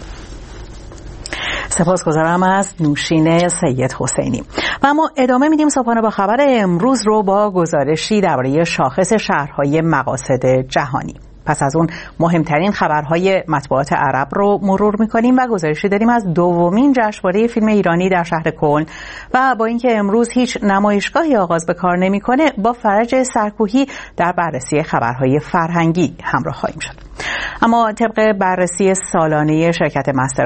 سپاسگزارم از نوشین سید حسینی. و اما ادامه میدیم صبحانه با خبر امروز رو با گزارشی درباره شاخص شهرهای مقاصد جهانی. پس از اون مهمترین خبرهای مطبوعات عرب رو مرور میکنیم و گزارشی داریم از دومین جشنواره فیلم ایرانی در شهر کلن و با اینکه امروز هیچ نمایشگاهی آغاز به کار نمیکنه، با فرج سرکوهی در بررسی خبرهای فرهنگی همراه خواهیم شد. اما طبق بررسی سالانه شرکت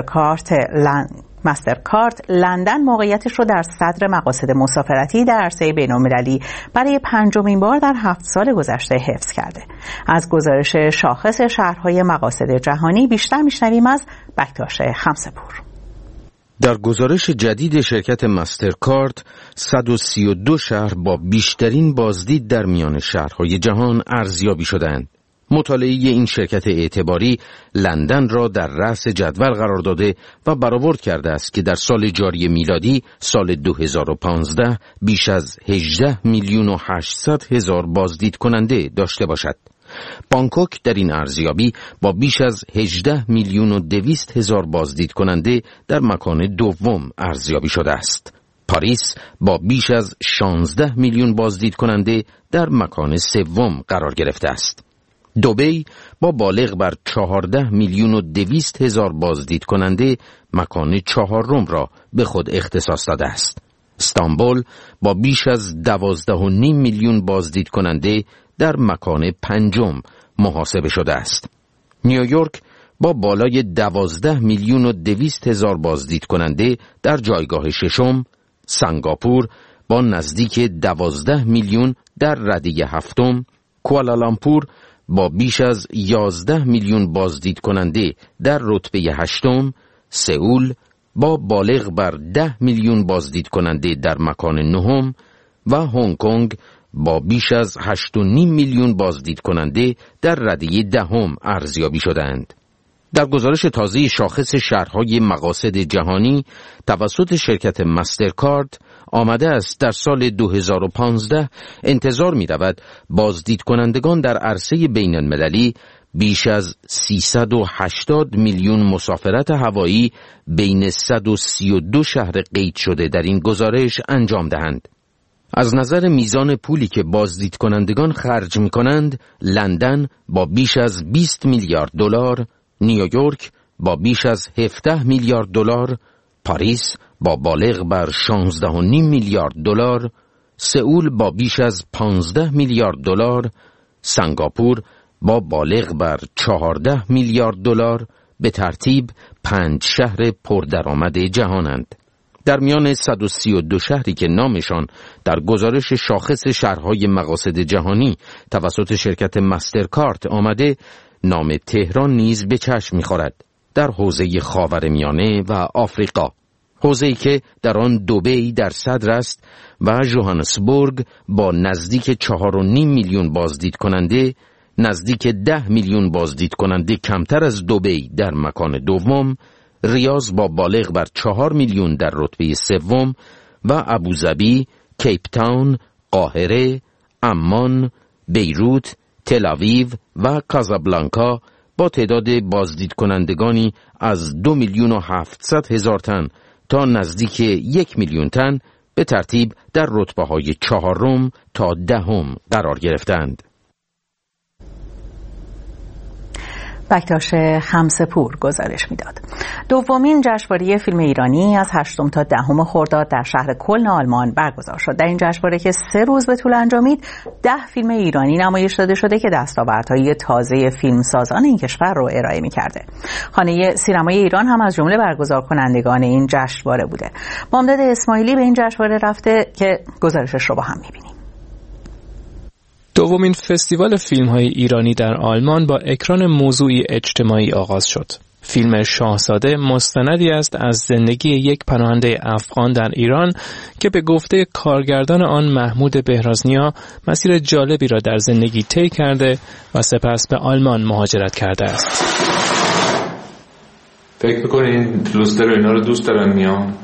مسترکارت لندن موقعیتش رو در صدر مقاصد مسافرتی در عرصه بین‌المللی برای 5مین بار در 7 سال گذشته حفظ کرده. از گزارش شاخص شهرهای مقاصد جهانی بیشتر میشنویم از بکتاش خمسه‌پور. در گزارش جدید شرکت مسترکارت 132 شهر با بیشترین بازدید در میان شهرهای جهان ارزیابی شدند. مطالعه این شرکت اعتباری لندن را در رأس جدول قرار داده و برآورد کرده است که در سال جاری میلادی سال 2015 بیش از 18 میلیون و 800 هزار بازدید کننده داشته باشد. بانکوک در این ارزیابی با بیش از 18 میلیون و 200 هزار بازدید کننده در مکان دوم ارزیابی شده است. پاریس با بیش از 16 میلیون بازدید کننده در مکان سوم قرار گرفته است. دبی با بالغ بر 14 میلیون و 200 هزار بازدید کننده مکان 4 را به خود اختصاص داده است. استانبول با بیش از 12.5 میلیون بازدید کننده در مکان 5 محاسبه شده است. نیویورک با بالای 12,200,000 بازدید کننده در جایگاه ششم، سنگاپور با نزدیک 12 میلیون در ردیف هفتم، کوالالامپور با بیش از 11 میلیون بازدید کننده در رتبه هشتم، سئول با بالغ بر 10 میلیون بازدید کننده در مکان نهم و هنگ کنگ با بیش از 8.5 میلیون بازدید کننده در ردیف دهم ارزیابی شدند. در گزارش تازه شاخص شهرهای مقاصد جهانی توسط شرکت مسترکارد آمده است در سال 2015 انتظار می رود بازدید کنندگان در عرصه بین المللی بیش از 380 میلیون مسافرت هوایی بین 132 شهر قید شده در این گزارش انجام دهند. از نظر میزان پولی که بازدید کنندگان خرج می کنند، لندن با بیش از 20 میلیارد دلار، نیویورک با بیش از 17 میلیارد دلار، پاریس با بالغ بر 16.5 میلیارد دلار، سئول با بیش از 15 میلیارد دلار، سنگاپور با بالغ بر 14 میلیارد دلار به ترتیب 5 شهر پردرآمد جهانند. در میان 132 شهری که نامشان در گزارش شاخص شهرهای مقاصد جهانی توسط شرکت مسترکارد آمده، نام تهران نیز به چشم می‌خورد در حوزه خاورمیانه و آفریقا، حوزه‌ای که در آن دبی در صدر است و ژوهانسبورگ با نزدیک 4.5 میلیون بازدید کننده، نزدیک 10 میلیون بازدید کننده کمتر از دبی در مکان دوم، ریاض با بالغ بر 4 میلیون در رتبه سوم و ابوظبی، کیپ تاون، قاهره، عمان، بیروت، تل‌آویو و کازابلانکا با تعداد بازدید کنندگانی از 2,700,000 تن تا نزدیک 1 میلیون تن به ترتیب در رتبه‌های 4 تا 10 قرار گرفتند. بکتاش خمسه‌پور گزارش میداد. دومین جشنواره فیلم ایرانی از 8 تا 10 خرداد در شهر کلن آلمان برگزار شد. در این جشنواره که 3 روز به طول انجامید، 10 فیلم ایرانی نمایش داده شده که دستاوردهای تازه فیلمسازان این کشور رو ارائه می‌کرده. خانه سینمای ایران هم از جمله برگزار کنندگان این جشنواره بوده. بامداد اسماعیلی به این جشنواره رفته که گزارشش رو با هم می‌بینیم. دومین فستیوال فیلم‌های ایرانی در آلمان با اکران موضوعی اجتماعی آغاز شد. فیلم شاهزاده مستندی است از زندگی یک پناهنده افغان در ایران که به گفته کارگردان آن محمود بهرازنیا مسیر جالبی را در زندگی طی کرده و سپس به آلمان مهاجرت کرده است. فکر می‌کنین لوستر اینا رو دوست دارن میان؟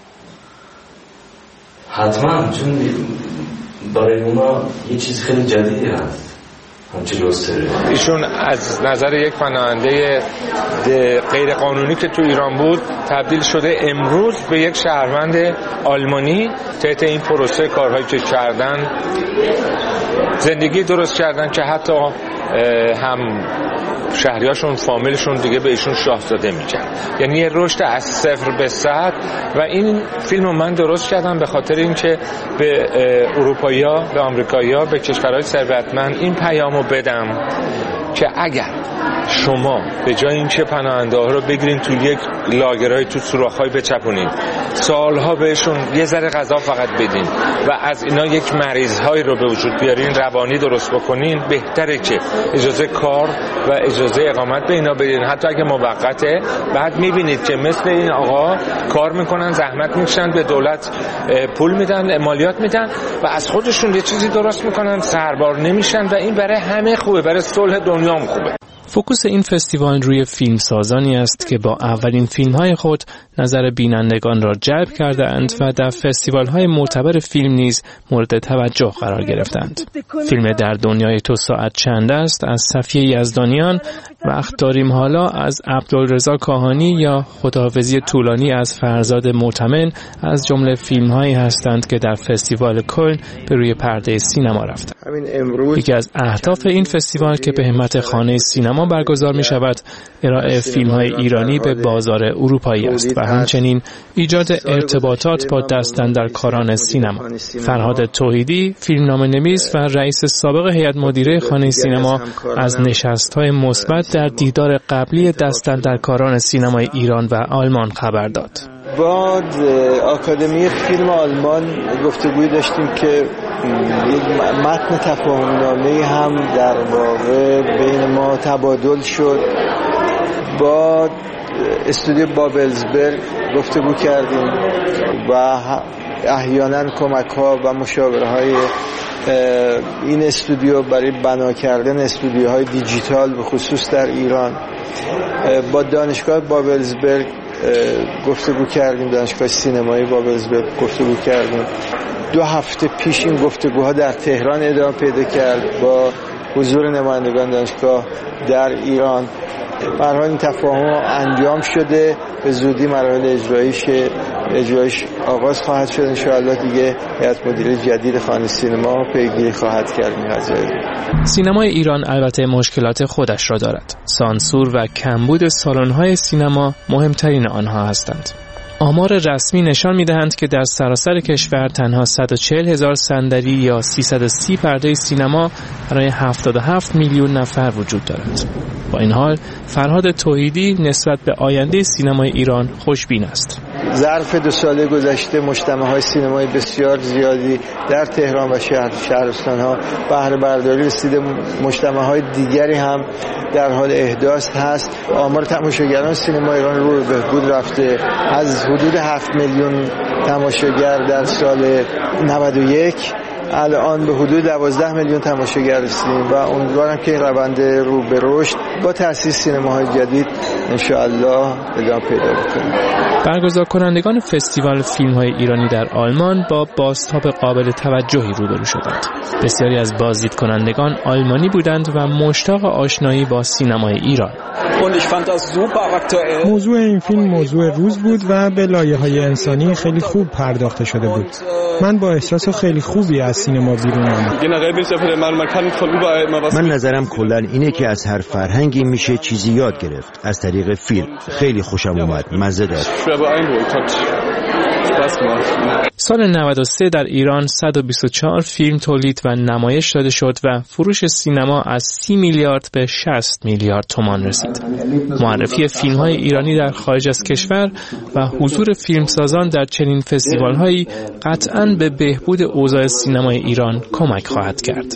حتما، چون برای اونا یه چیز خیلی جدیدی هست. ایشون از نظر یک پناهنده غیر قانونی که تو ایران بود تبدیل شده امروز به یک شهروند آلمانی. تحت این پروسه کارهایی که کردن، زندگی درست کردن که حتی هم شهریاشون، فامیلشون دیگه به ایشون شاهزاده میگن. یعنی یه رشد از 0 به 100. و این فیلم رو من درست کردم به خاطر اینکه به اروپایی‌ها، به آمریکایی‌ها، به کشورهای ثروتمند این پیامو بدم که اگر شما به جای اینکه پناهنده ها رو بگیرین تو یک لاگرهای تو سوراخ‌های بچپونین، سالها بهشون یه ذره غذا فقط بدین و از اینا یک مریض‌هایی رو به وجود بیارین، روانی درست بکنین، بهتره که اجازه کار و اجازه اقامت به اینا بدین، حتی اگه موقته. بعد می‌بینید که مثل این آقا کار میکنن، زحمت میکشن، به دولت پول میدن، مالیات میدن و از خودشون یه چیزی درست میکنن، سربار نمیشن و این برای همه خوبه، برای صلح دنیا هم خوبه. فوکوس این فستیوال روی فیلمسازانی است که با اولین فیلم‌های خود نظر بینندگان را جلب کرده‌اند و در فستیوال‌های معتبر فیلم نیز مورد توجه قرار گرفتند. فیلم در دنیای تو ساعت چند است از صفیه یزدانیان، وقت داریم حالا از عبدالرضا کاهانی یا خداحافظی طولانی از فرزاد معتمن از جمله فیلم‌هایی هستند که در فستیوال کلن به روی پرده سینما رفتند. یکی از اهداف این فستیوال که به همت خانه سینما برگزار می شود ارائه فیلم های ایرانی به بازار اروپایی است و و همچنین ایجاد ارتباطات با دستاندرکاران سینما. فرهاد توحیدی، فیلمنامه‌نویس و رئیس سابق هیئت مدیره خانه سینما، از نشست‌های مثبت در دیدار قبلی دستاندرکاران سینمای ایران و آلمان خبر داد. با آکادمی فیلم آلمان گفتگوی داشتیم که یک متن تفاهم‌نامه‌ای هم در واقع بین ما تبادل شد. با استودیو بابلزبرگ گفتگو کردیم و احیانا کمک‌ها و مشاوره‌های این استودیو برای بنا کردن استودیوهای دیجیتال به خصوص در ایران. با دانشگاه بابلزبرگ گفتگو کردیم، دانشگاه سینمایی بابلزبرگ گفتگو کردیم. 2 هفته پیش این گفتگوها در تهران ادامه پیدا کرد با حضور نمایندگان دانشگاه در ایران. به هر حال این تفاهم انجام شده، به زودی مراحل اجرایش آغاز خواهد شد. ان شاء الله دیگه هیئت مدیره جدید خانه سینما پیگیری خواهد کرد این قضیه. سینمای ایران البته مشکلات خودش را دارد. سانسور و کمبود سالن‌های سینما مهمترین آنها هستند. آمار رسمی نشان می‌دهند که در سراسر کشور تنها 140,000 صندلی یا 330 پرده سینما برای 77 میلیون نفر وجود دارد. با این حال فرهاد توحیدی نسبت به آینده سینمای ایران خوشبین است. ظرف 2 سال گذشته مجتمع‌های سینمایی بسیار زیادی در تهران و شهرستان‌ها بهره برداری رسیده. مجتمع‌های دیگری هم در حال احداث هست. آمار تماشاگران سینما ایران رو به بهبود رفته. از حدود 7 میلیون تماشاگر در سال 91 الان به حدود 12 میلیون تماشاگر رسیدیم و امیدوارم که این روند رو به رشد با تأسیس سینماهای جدید ان شاء الله ادامه پیدا کنه. برگزار کنندگان فستیوال فیلم‌های ایرانی در آلمان با بازتاب قابل توجهی روبرو شدند. بسیاری از بازدید کنندگان آلمانی بودند و مشتاق آشنایی با سینمای ایران. موضوع این فیلم موضوع روز بود و به لایه‌های انسانی خیلی خوب پرداخته شده بود. من با احساس خیلی خوبی از سینما بیرون آمدم. من نظرم کلاً اینه که از هر فرهنگی میشه چیزی یاد گرفت از طریق فیلم. خیلی خوشم اومد، مزه داشت. سال 93 در ایران 124 فیلم تولید و نمایش داده شد و فروش سینما از 30 میلیارد به 60 میلیارد تومان رسید. معرفی فیلم‌های ایرانی در خارج از کشور و حضور فیلمسازان در چنین فستیوال‌هایی قطعاً به بهبود اوضاع سینمای ایران کمک خواهد کرد.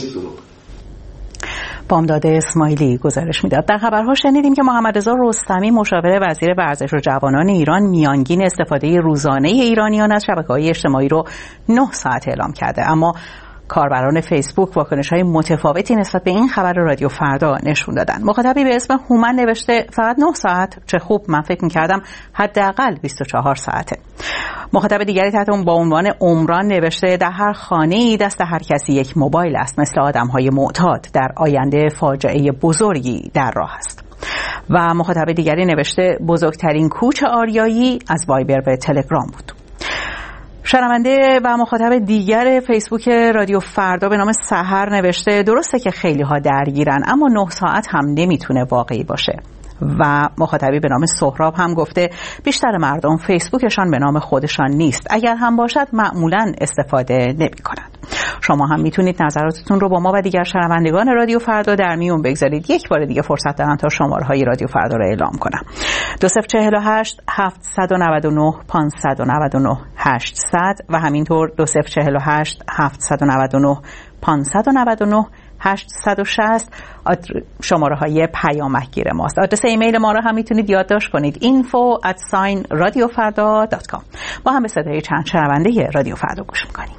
بامداد اسماعیلی گزارش میداد. در خبرها شنیدیم که محمد رضا رستمی مشاور وزیر ورزش و جوانان ایران میانگین استفاده روزانه ایرانیان از شبکه‌های اجتماعی رو 9 ساعت اعلام کرده، اما کاربران فیسبوک واکنش‌های متفاوتی نسبت به این خبر رادیو فردا نشون دادن. مخاطبی به اسم هومن نوشته فقط 9 ساعت؟ چه خوب، من فکر می‌کردم حداقل 24 ساعته. مخاطب دیگری تحت اون با عنوان عمران نوشته در هر خانه‌ای دست هر کسی یک موبایل است، مثل آدم‌های معتاد، در آینده فاجعه بزرگی در راه است. و مخاطب دیگری نوشته بزرگترین کوچ آریایی از وایبر به تلگرام بود. شنونده و مخاطب دیگر فیسبوک رادیو فردا به نام سحر نوشته درسته که خیلی ها درگیرن، اما 9 ساعت هم نمیتونه واقعی باشه. و مخاطبی به نام سهراب هم گفته بیشتر مردم فیسبوکشان به نام خودشان نیست، اگر هم باشد معمولاً استفاده نمی کنند. شما هم میتونید نظراتتون رو با ما و دیگر شنوندگان رادیو فردا در میون بگذارید. یک بار دیگه فرصت دارم تا شماره های رادیو فردا رو اعلام کنم. 2048 799 599 800 و همینطور 2048 799 599 860 شماره های پیامکگیر ماست. آدرس ایمیل ما رو هم میتونید یادداشت کنید info@radiofarda.com. ما هم به صدای چند شنونده رادیو فردا گوش میکنیم.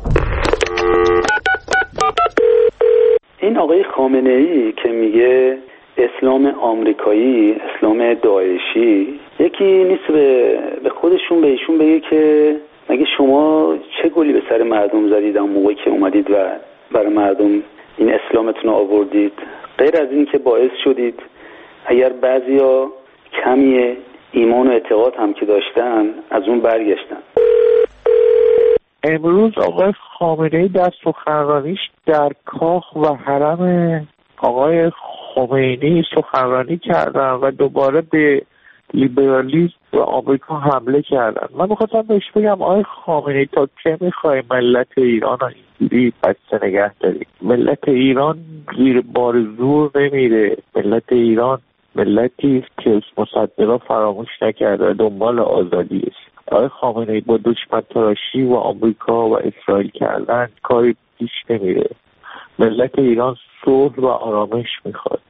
این آقای خامنه‌ای که میگه اسلام آمریکایی، اسلام داعشی، یکی نیست به خودشون به ایشون بگه که مگه شما چه گلی به سر مردم زدید اون موقعی که اومدید و برای مردم این اسلامتون رو آوردید؟ غیر از این که باعث شدید اگر بعضیا کمی ایمان و اعتقاد هم که داشتن از اون برگشتن. امروز آقای خامنه‌ای در سخنرانیش در کاخ و حرم آقای خمینی سخنرانی کردن و دوباره به لیبرالیسم و آمریکا حمله کردن. من میخواستم بهش بگم آقای خامنه‌ای تا که میخوای ملت ایران رو اینجوری بسته نگه داری؟ ملت ایران زیر بار زور نمیره. ملت ایران ملتی که مصدقا فراموش نکرده دنبال آزادی است. آقای خامنه‌ای با دشمن تراشی و آمریکا و اسرائیل کردن کاری پیش نمیره. ملت ایران صلح و آرامش میخواد.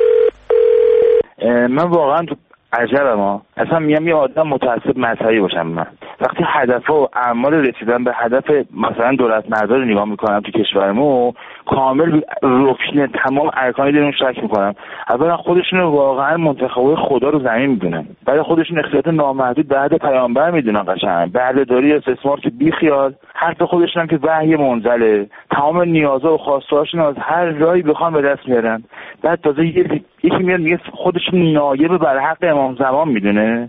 من واقعا عجبم اصلا میگم یه آدم متعصب مذهبی باشم. من وقتی هدف و اعمال رسیدن به هدف مثلا دولت مردار رو نگاه میکنم تو کشورمون، کامل رکن تمام ارکان دینمون شک میکنم. اولا خودشون واقعا منتخبای خدا رو زمین میدونن، بعد خودشون اختیارات نامحدود بعد پیامبر میدونن، قشنگ بردهداری استثمار که بی خیال، حرف خودشون هم که وحی منزله، تمام نیازها و خواستهاشون از هر جایی بخوان به دست میارن. بعد تازه یکی میاد میگه خودشون نایب برحق امام زمان میدونه.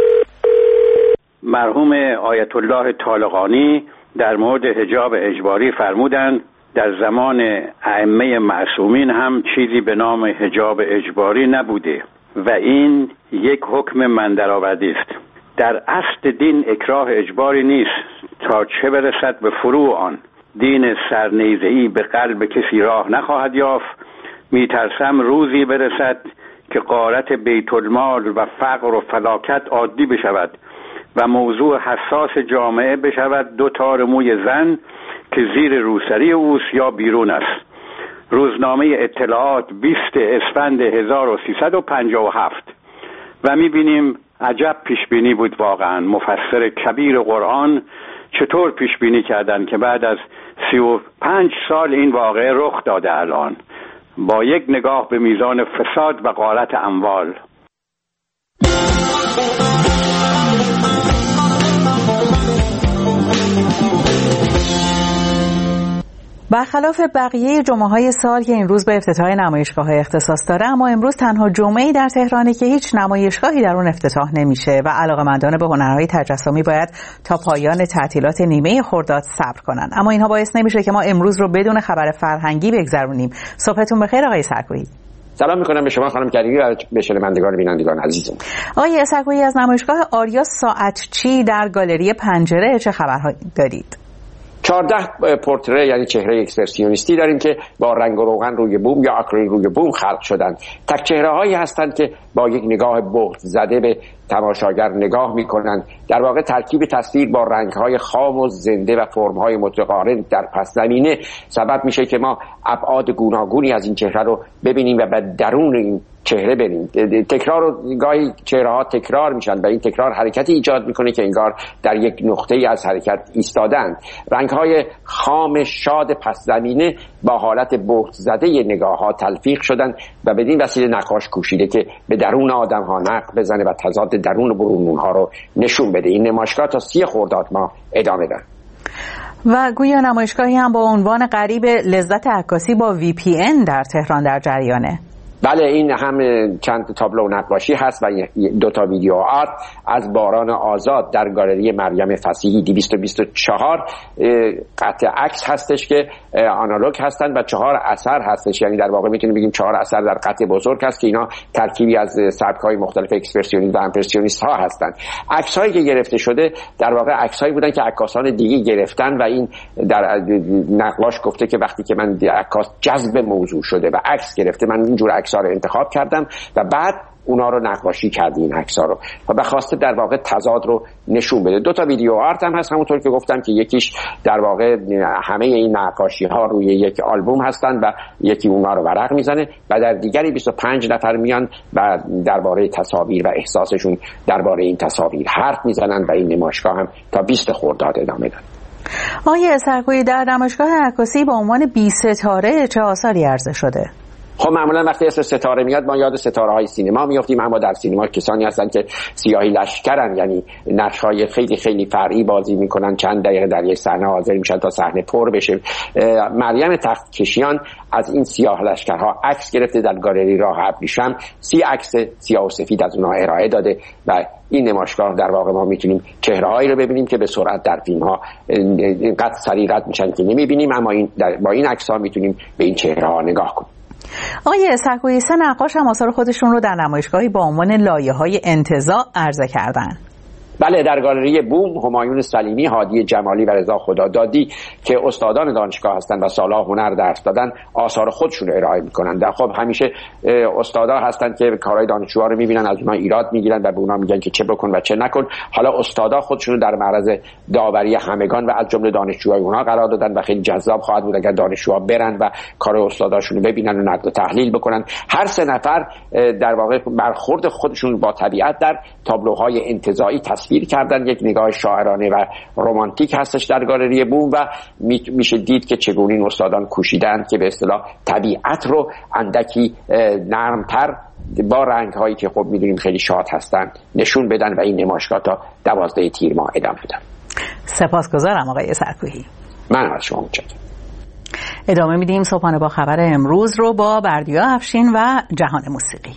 مرحوم آیت الله طالقانی در مورد حجاب اجباری فرمودند در زمان ائمه معصومین هم چیزی به نام حجاب اجباری نبوده و این یک حکم من درآوردی است. در اصل دین اکراه اجباری نیست تا چه برسد به فروع آن. دین سرنیزه‌ای به قلب کسی راه نخواهد یافت. میترسم روزی برسد که غارت بیت المال و فقر و فلاکت عادی بشود و موضوع حساس جامعه بشود دو تار موی زن که زیر روسری اوست یا بیرون است. روزنامه اطلاعات 20 اسفند 1357 و میبینیم عجب پیشبینی بود واقعا. مفسر کبیر قرآن چطور پیشبینی کردن که بعد از 35 سال این واقعه رخ داده الان، با یک نگاه به میزان فساد و غارت اموال. برخلاف بقیه جمعه‌های سال که این روز به افتتاح نمایشگاه‌های اختصاص داره، اما امروز تنها جمعه‌ای در تهرانه که هیچ نمایشگاهی در اون افتتاح نمیشه و علاقه‌مندان به هنرهای تجسمی باید تا پایان تعطیلات نیمه خرداد صبر کنن. اما اینها باعث نمیشه که ما امروز رو بدون خبر فرهنگی بگذرونیم. صبحتون بخیر آقای سرکویی. سلام میکنم به شما خانم کریمی و به شنوندگان و بینندگان عزیزم. آقای سرکویی، از نمایشگاه آریا ساعتچی در گالری پنجره چه خبرهایی دارید؟ 14 پورتره یعنی چهره اکسپرسیونیستی داریم که با رنگ و روغن روی بوم یا آکریل روی بوم خلق شدند. تک چهره هایی هستند که با یک نگاه بغض زده به تماشاگر نگاه میکنند. در واقع ترکیب تصویر با رنگ های خام و زنده و فرم های متقارن در پس زمینه سبب میشه که ما ابعاد گوناگونی از این چهره رو ببینیم و به درون این چهره بریم. تکرار و گاهی چهره ها تکرار میشن و این تکرار حرکتی ایجاد میکنه که انگار در یک نقطه ای از حرکت ایستادن. رنگ های خام شاد پس زمینه با حالت بغض زده نگاه ها تلفیق شدن و بدین وسیله نقاش کوشیده که به درون آدم ها نقب بزنه و تضاد درون و برون اونها رو نشون بده. این نمایشگاه تا 30 خرداد ماه ادامه داره. و گویا نمایشگاهی هم با عنوان غریب لذت عکاسی با VPN در تهران در جریانه. بله، این هم چند تابلو نقاشی هست و 2 تا ویدیو آرت از باران آزاد در گالری مریم فصیحی 224 قطع عکس هستش که آنالوگ هستند و 4 اثر هستش، یعنی در واقع میتونیم بگیم 4 اثر در قطع بزرگ هست که اینا ترکیبی از سبک‌های مختلف اکسپرسیونیسم و امپرسیونیست ها هستند. عکس‌هایی که گرفته شده در واقع عکس‌هایی بودن که عکاسان دیگه گرفتن و این در نقاش گفته که وقتی که من عکاس جذب موضوع شده و عکس گرفته، من اینجور عکس‌ها رو انتخاب کردم و بعد اونا رو نقاشی کردیم این عکس‌ها رو و به خواسته در واقع تضاد رو نشون بده. 2 تا ویدیو آرت هم هست همونطور که گفتم که یکیش در واقع همه این نقاشی‌ها روی یک آلبوم هستن و یکی اونا رو ورق میزنه و در دیگری 25 نفر میان و درباره تصاویر و احساسشون درباره این تصاویر حرف میزنن و این نمایشگاه هم تا 20 خرداد ادامه داره. آقای سرکویی، در نمایشگاه عکاسی با عنوان 20 ستاره چه آثاری عرضه شده؟ خب معمولا وقتی اسم ستاره میاد ما یاد ستاره های سینما میافتیم، اما در سینما کسانی هستن که سیاهی لشکرن، یعنی نقش های خیلی خیلی فرعی بازی میکنن، چند دقیقه در یک صحنه حاضر میشن تا صحنه پر بشه. مریم تختکشیان از این سیاه لشکرها عکس گرفته، در گالری راه ابریشم 30 عکس سیاه و سفید از اونها ارائه داده و این نمایشگاه در واقع ما میتونیم چهره‌هایی رو ببینیم که به سرعت در فیلم‌ها اینقدر سریع رد میشن که نمیبینیم، اما با این عکس‌ها میتونیم به این چهره‌ها نگاه کنیم. آقای سرکویی، 3 نقاش هم آثار خودشون رو در نمایشگاهی با عنوان لایه‌های انتزاع عرضه کردن. بله، در گالری بوم همایون سلیمی، هادی جمالی و رضا خدادادی که استادان دانشگاه هستند و سالها هنر درس دادن آثار خودشون رو ارائه میکنن. در خب همیشه استادا هستند که کارهای دانشجوها رو میبینن، از اونها ایراد میگیرن و به اونها میگن که چه بکن و چه نکن. حالا استادا خودشون رو در معرض داوری همگان و از جمله دانشجوهای اونها قرار دادن و خیلی جذاب خواهد بود اگر دانشجوها برن و کار استاداشون رو ببینن و نقد و تحلیل بکنن. هر 3 نفر در واقع برخورد خودشون با طبیعت در تابلوهای انتزاعی تصویر کردن. یک نگاه شاعرانه و رمانتیک هستش در گالری بوم و میشه دید که چگونه این استادان کوشیدن که به اصطلاح طبیعت رو اندکی نرمتر با رنگ‌هایی که خب می‌دونیم خیلی شاد هستن نشون بدن و این نمایشگاه تا 12 تیر ماه ادامه بدن. سپاسگزارم آقای سرکویی. من از شما متشکرم. ادامه میدیم صبحانه با خبر امروز رو با بردیا افشین و جهان موسیقی.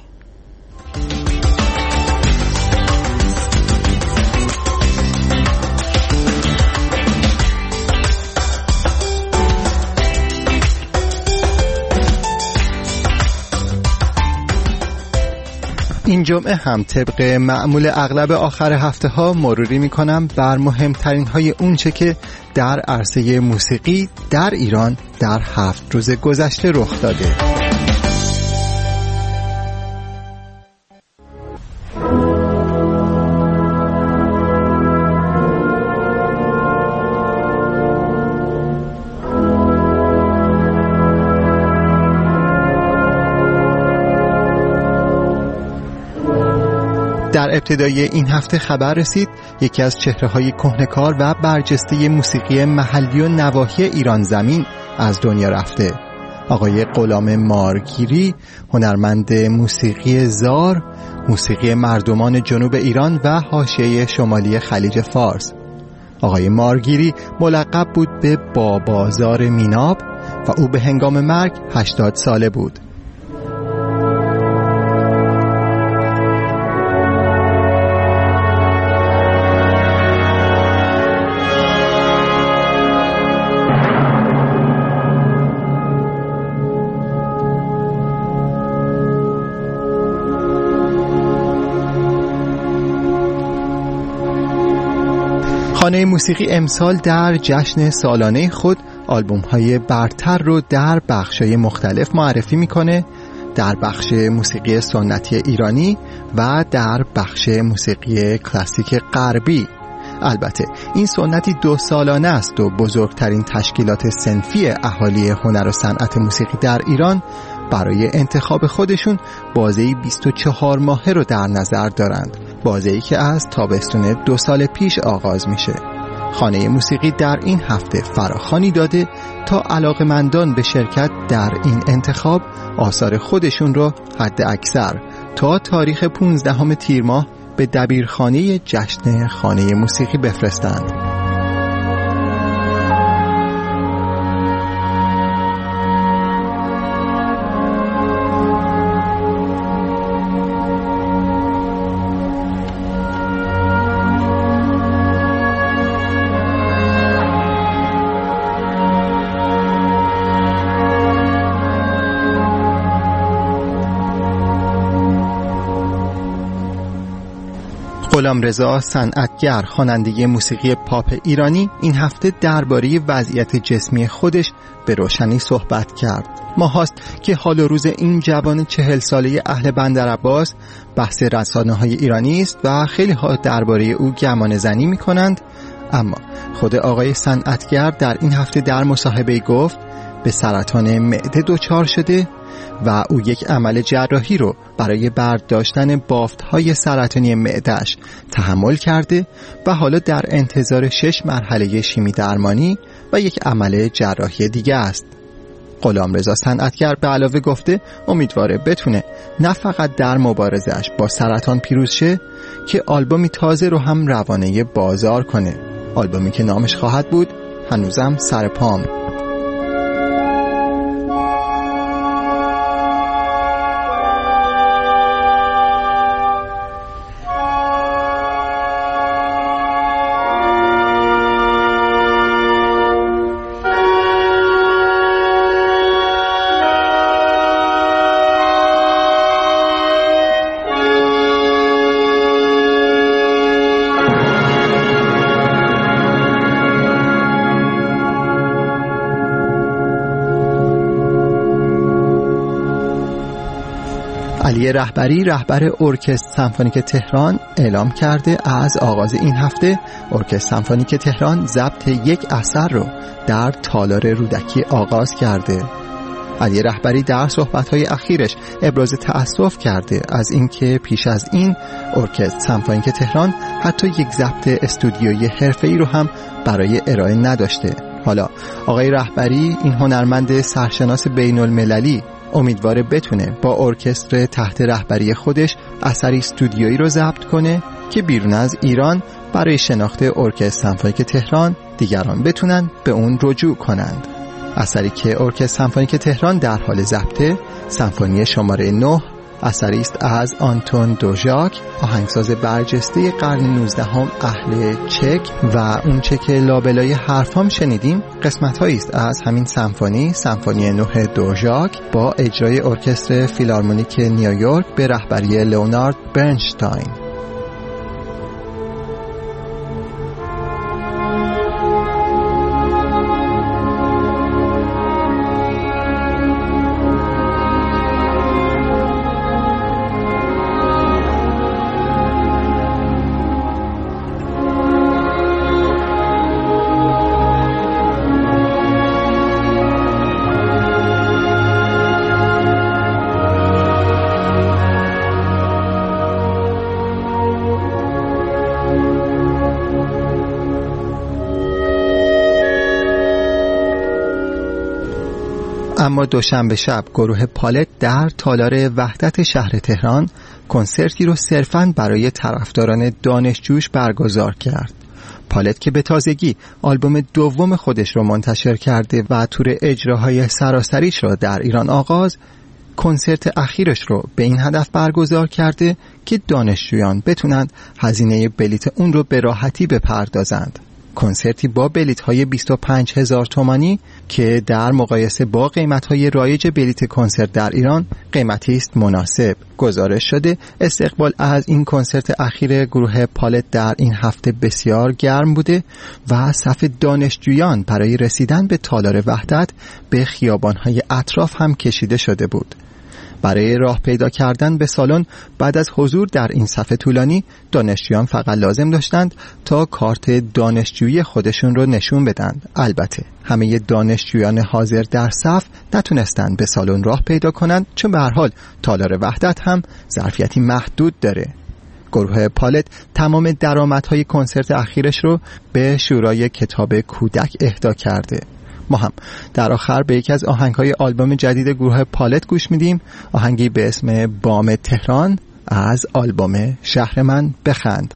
این جمعه هم طبق معمول اغلب آخر هفته ها مروری می کنم بر مهمترین های اونچه که در عرصه موسیقی در ایران در 7 روز گذشته رخ داده. در ابتدای این هفته خبر رسید یکی از چهره‌های کهنه‌کار و برجسته موسیقی محلی و نواحی ایران زمین از دنیا رفته. آقای غلام مارگیری، هنرمند موسیقی زار، موسیقی مردمان جنوب ایران و حاشیه شمالی خلیج فارس. آقای مارگیری ملقب بود به بابازار میناب و او به هنگام مرگ 80 ساله بود. خانه موسیقی امسال در جشن سالانه خود آلبوم‌های برتر رو در بخش‌های مختلف معرفی می‌کنه، در بخش موسیقی سنتی ایرانی و در بخش موسیقی کلاسیک غربی. البته این سنتی 2 سالانه است و بزرگترین تشکیلات صنفی اهالی هنر و صنعت موسیقی در ایران برای انتخاب خودشون بازه‌ای 24 ماهه رو در نظر دارند، بازه‌ای که از تابستون 2 سال پیش آغاز میشه. خانه موسیقی در این هفته فراخوانی داده تا علاقه‌مندان به شرکت در این انتخاب آثار خودشون رو حد اکثر تا تاریخ 15 تیر ماه به دبیرخانه جشن خانه موسیقی بفرستند. غلامرضا صنعتگر، خواننده موسیقی پاپ ایرانی، این هفته درباره وضعیت جسمی خودش به روشنی صحبت کرد. ماهاست که حال و روز این جوان 40 ساله اهل بندرعباس بحث رسانه‌های ایرانی است و خیلی ها درباره او گمان زنی می‌کنند، اما خود آقای صنعتگر در این هفته در مصاحبه گفت به سرطان معده دچار شده و او یک عمل جراحی رو برای برداشتن بافت‌های سرطانی معده‌اش تحمل کرده و حالا در انتظار 6 مرحله شیمی درمانی و یک عمل جراحی دیگه است. غلامرضا صنعتگر به علاوه گفته امیدواره بتونه نه فقط در مبارزه‌اش با سرطان پیروز شه که آلبومی تازه رو هم روانه بازار کنه. آلبومی که نامش خواهد بود هنوزم سر پام. علی رهبری رهبر ارکستر سمفونیک تهران اعلام کرده از آغاز این هفته ارکستر سمفونیک تهران ضبط یک اثر رو در تالار رودکی آغاز کرده. علی رهبری در صحبت‌های اخیرش ابراز تأسف کرده از اینکه پیش از این ارکستر سمفونیک تهران حتی یک ضبط استودیویی حرفه‌ای رو هم برای ارائه نداشته. حالا آقای رهبری، این هنرمند سرشناس بین‌المللی، امیدواره بتونه با ارکستر تحت رهبری خودش اثری استودیویی رو ضبط کنه که بیرون از ایران برای شناخت ارکستر سمفونیک تهران دیگران بتونن به اون رجوع کنند. اثری که ارکستر سمفونیک تهران در حال ضبطه، سمفونی شماره 9، اثری است از آنتون دوژاک، آهنگساز برجسته قرن 19 اهل چک، و اون چه که لابلای حرفام شنیدیم قسمت‌هایی است از همین سمفونی 9 دوژاک با اجرای ارکستر فیلارمونیک نیویورک به رهبری لئونارد برنشتاین. اما دوشنبه شب گروه پالت در تالار وحدت شهر تهران کنسرتی رو صرفاً برای طرفداران دانشجوش برگزار کرد. پالت که به تازگی آلبوم دوم خودش رو منتشر کرده و تور اجراهای سراسریش رو در ایران آغاز، کنسرت اخیرش رو به این هدف برگزار کرده که دانشجویان بتونند هزینه بلیت اون رو به راحتی بپردازند. کنسرتی با بلیت‌های 25,000 تومانی که در مقایسه با قیمت‌های رایج بلیت کنسرت در ایران قیمتی است مناسب. گزارش شده استقبال از این کنسرت اخیر گروه پالت در این هفته بسیار گرم بوده و صف دانشجویان برای رسیدن به تالار وحدت به خیابان‌های اطراف هم کشیده شده بود. برای راه پیدا کردن به سالن بعد از حضور در این صف طولانی، دانشجویان فقط لازم داشتند تا کارت دانشجویی خودشون رو نشون بدن. البته همه دانشجویان حاضر در صف نتونستند به سالن راه پیدا کنند، چون به هر حال تالار وحدت هم ظرفیتی محدود داره. گروه پالت تمام درآمدهای کنسرت اخیرش رو به شورای کتاب کودک اهدا کرده. ما هم در آخر به یکی از آهنگ‌های آلبوم جدید گروه پالت گوش میدیم، آهنگی به اسم بام تهران از آلبوم شهر من بخند.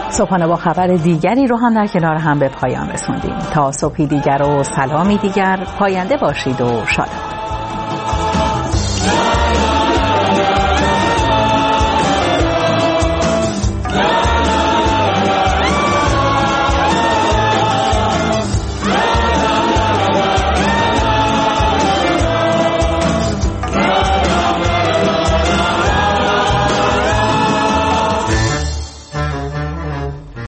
صبحانه با خبر دیگری رو هم در کنار هم به پایان رسوندیم. تا صبحی دیگر و سلامی دیگر، پاینده باشید و شاد.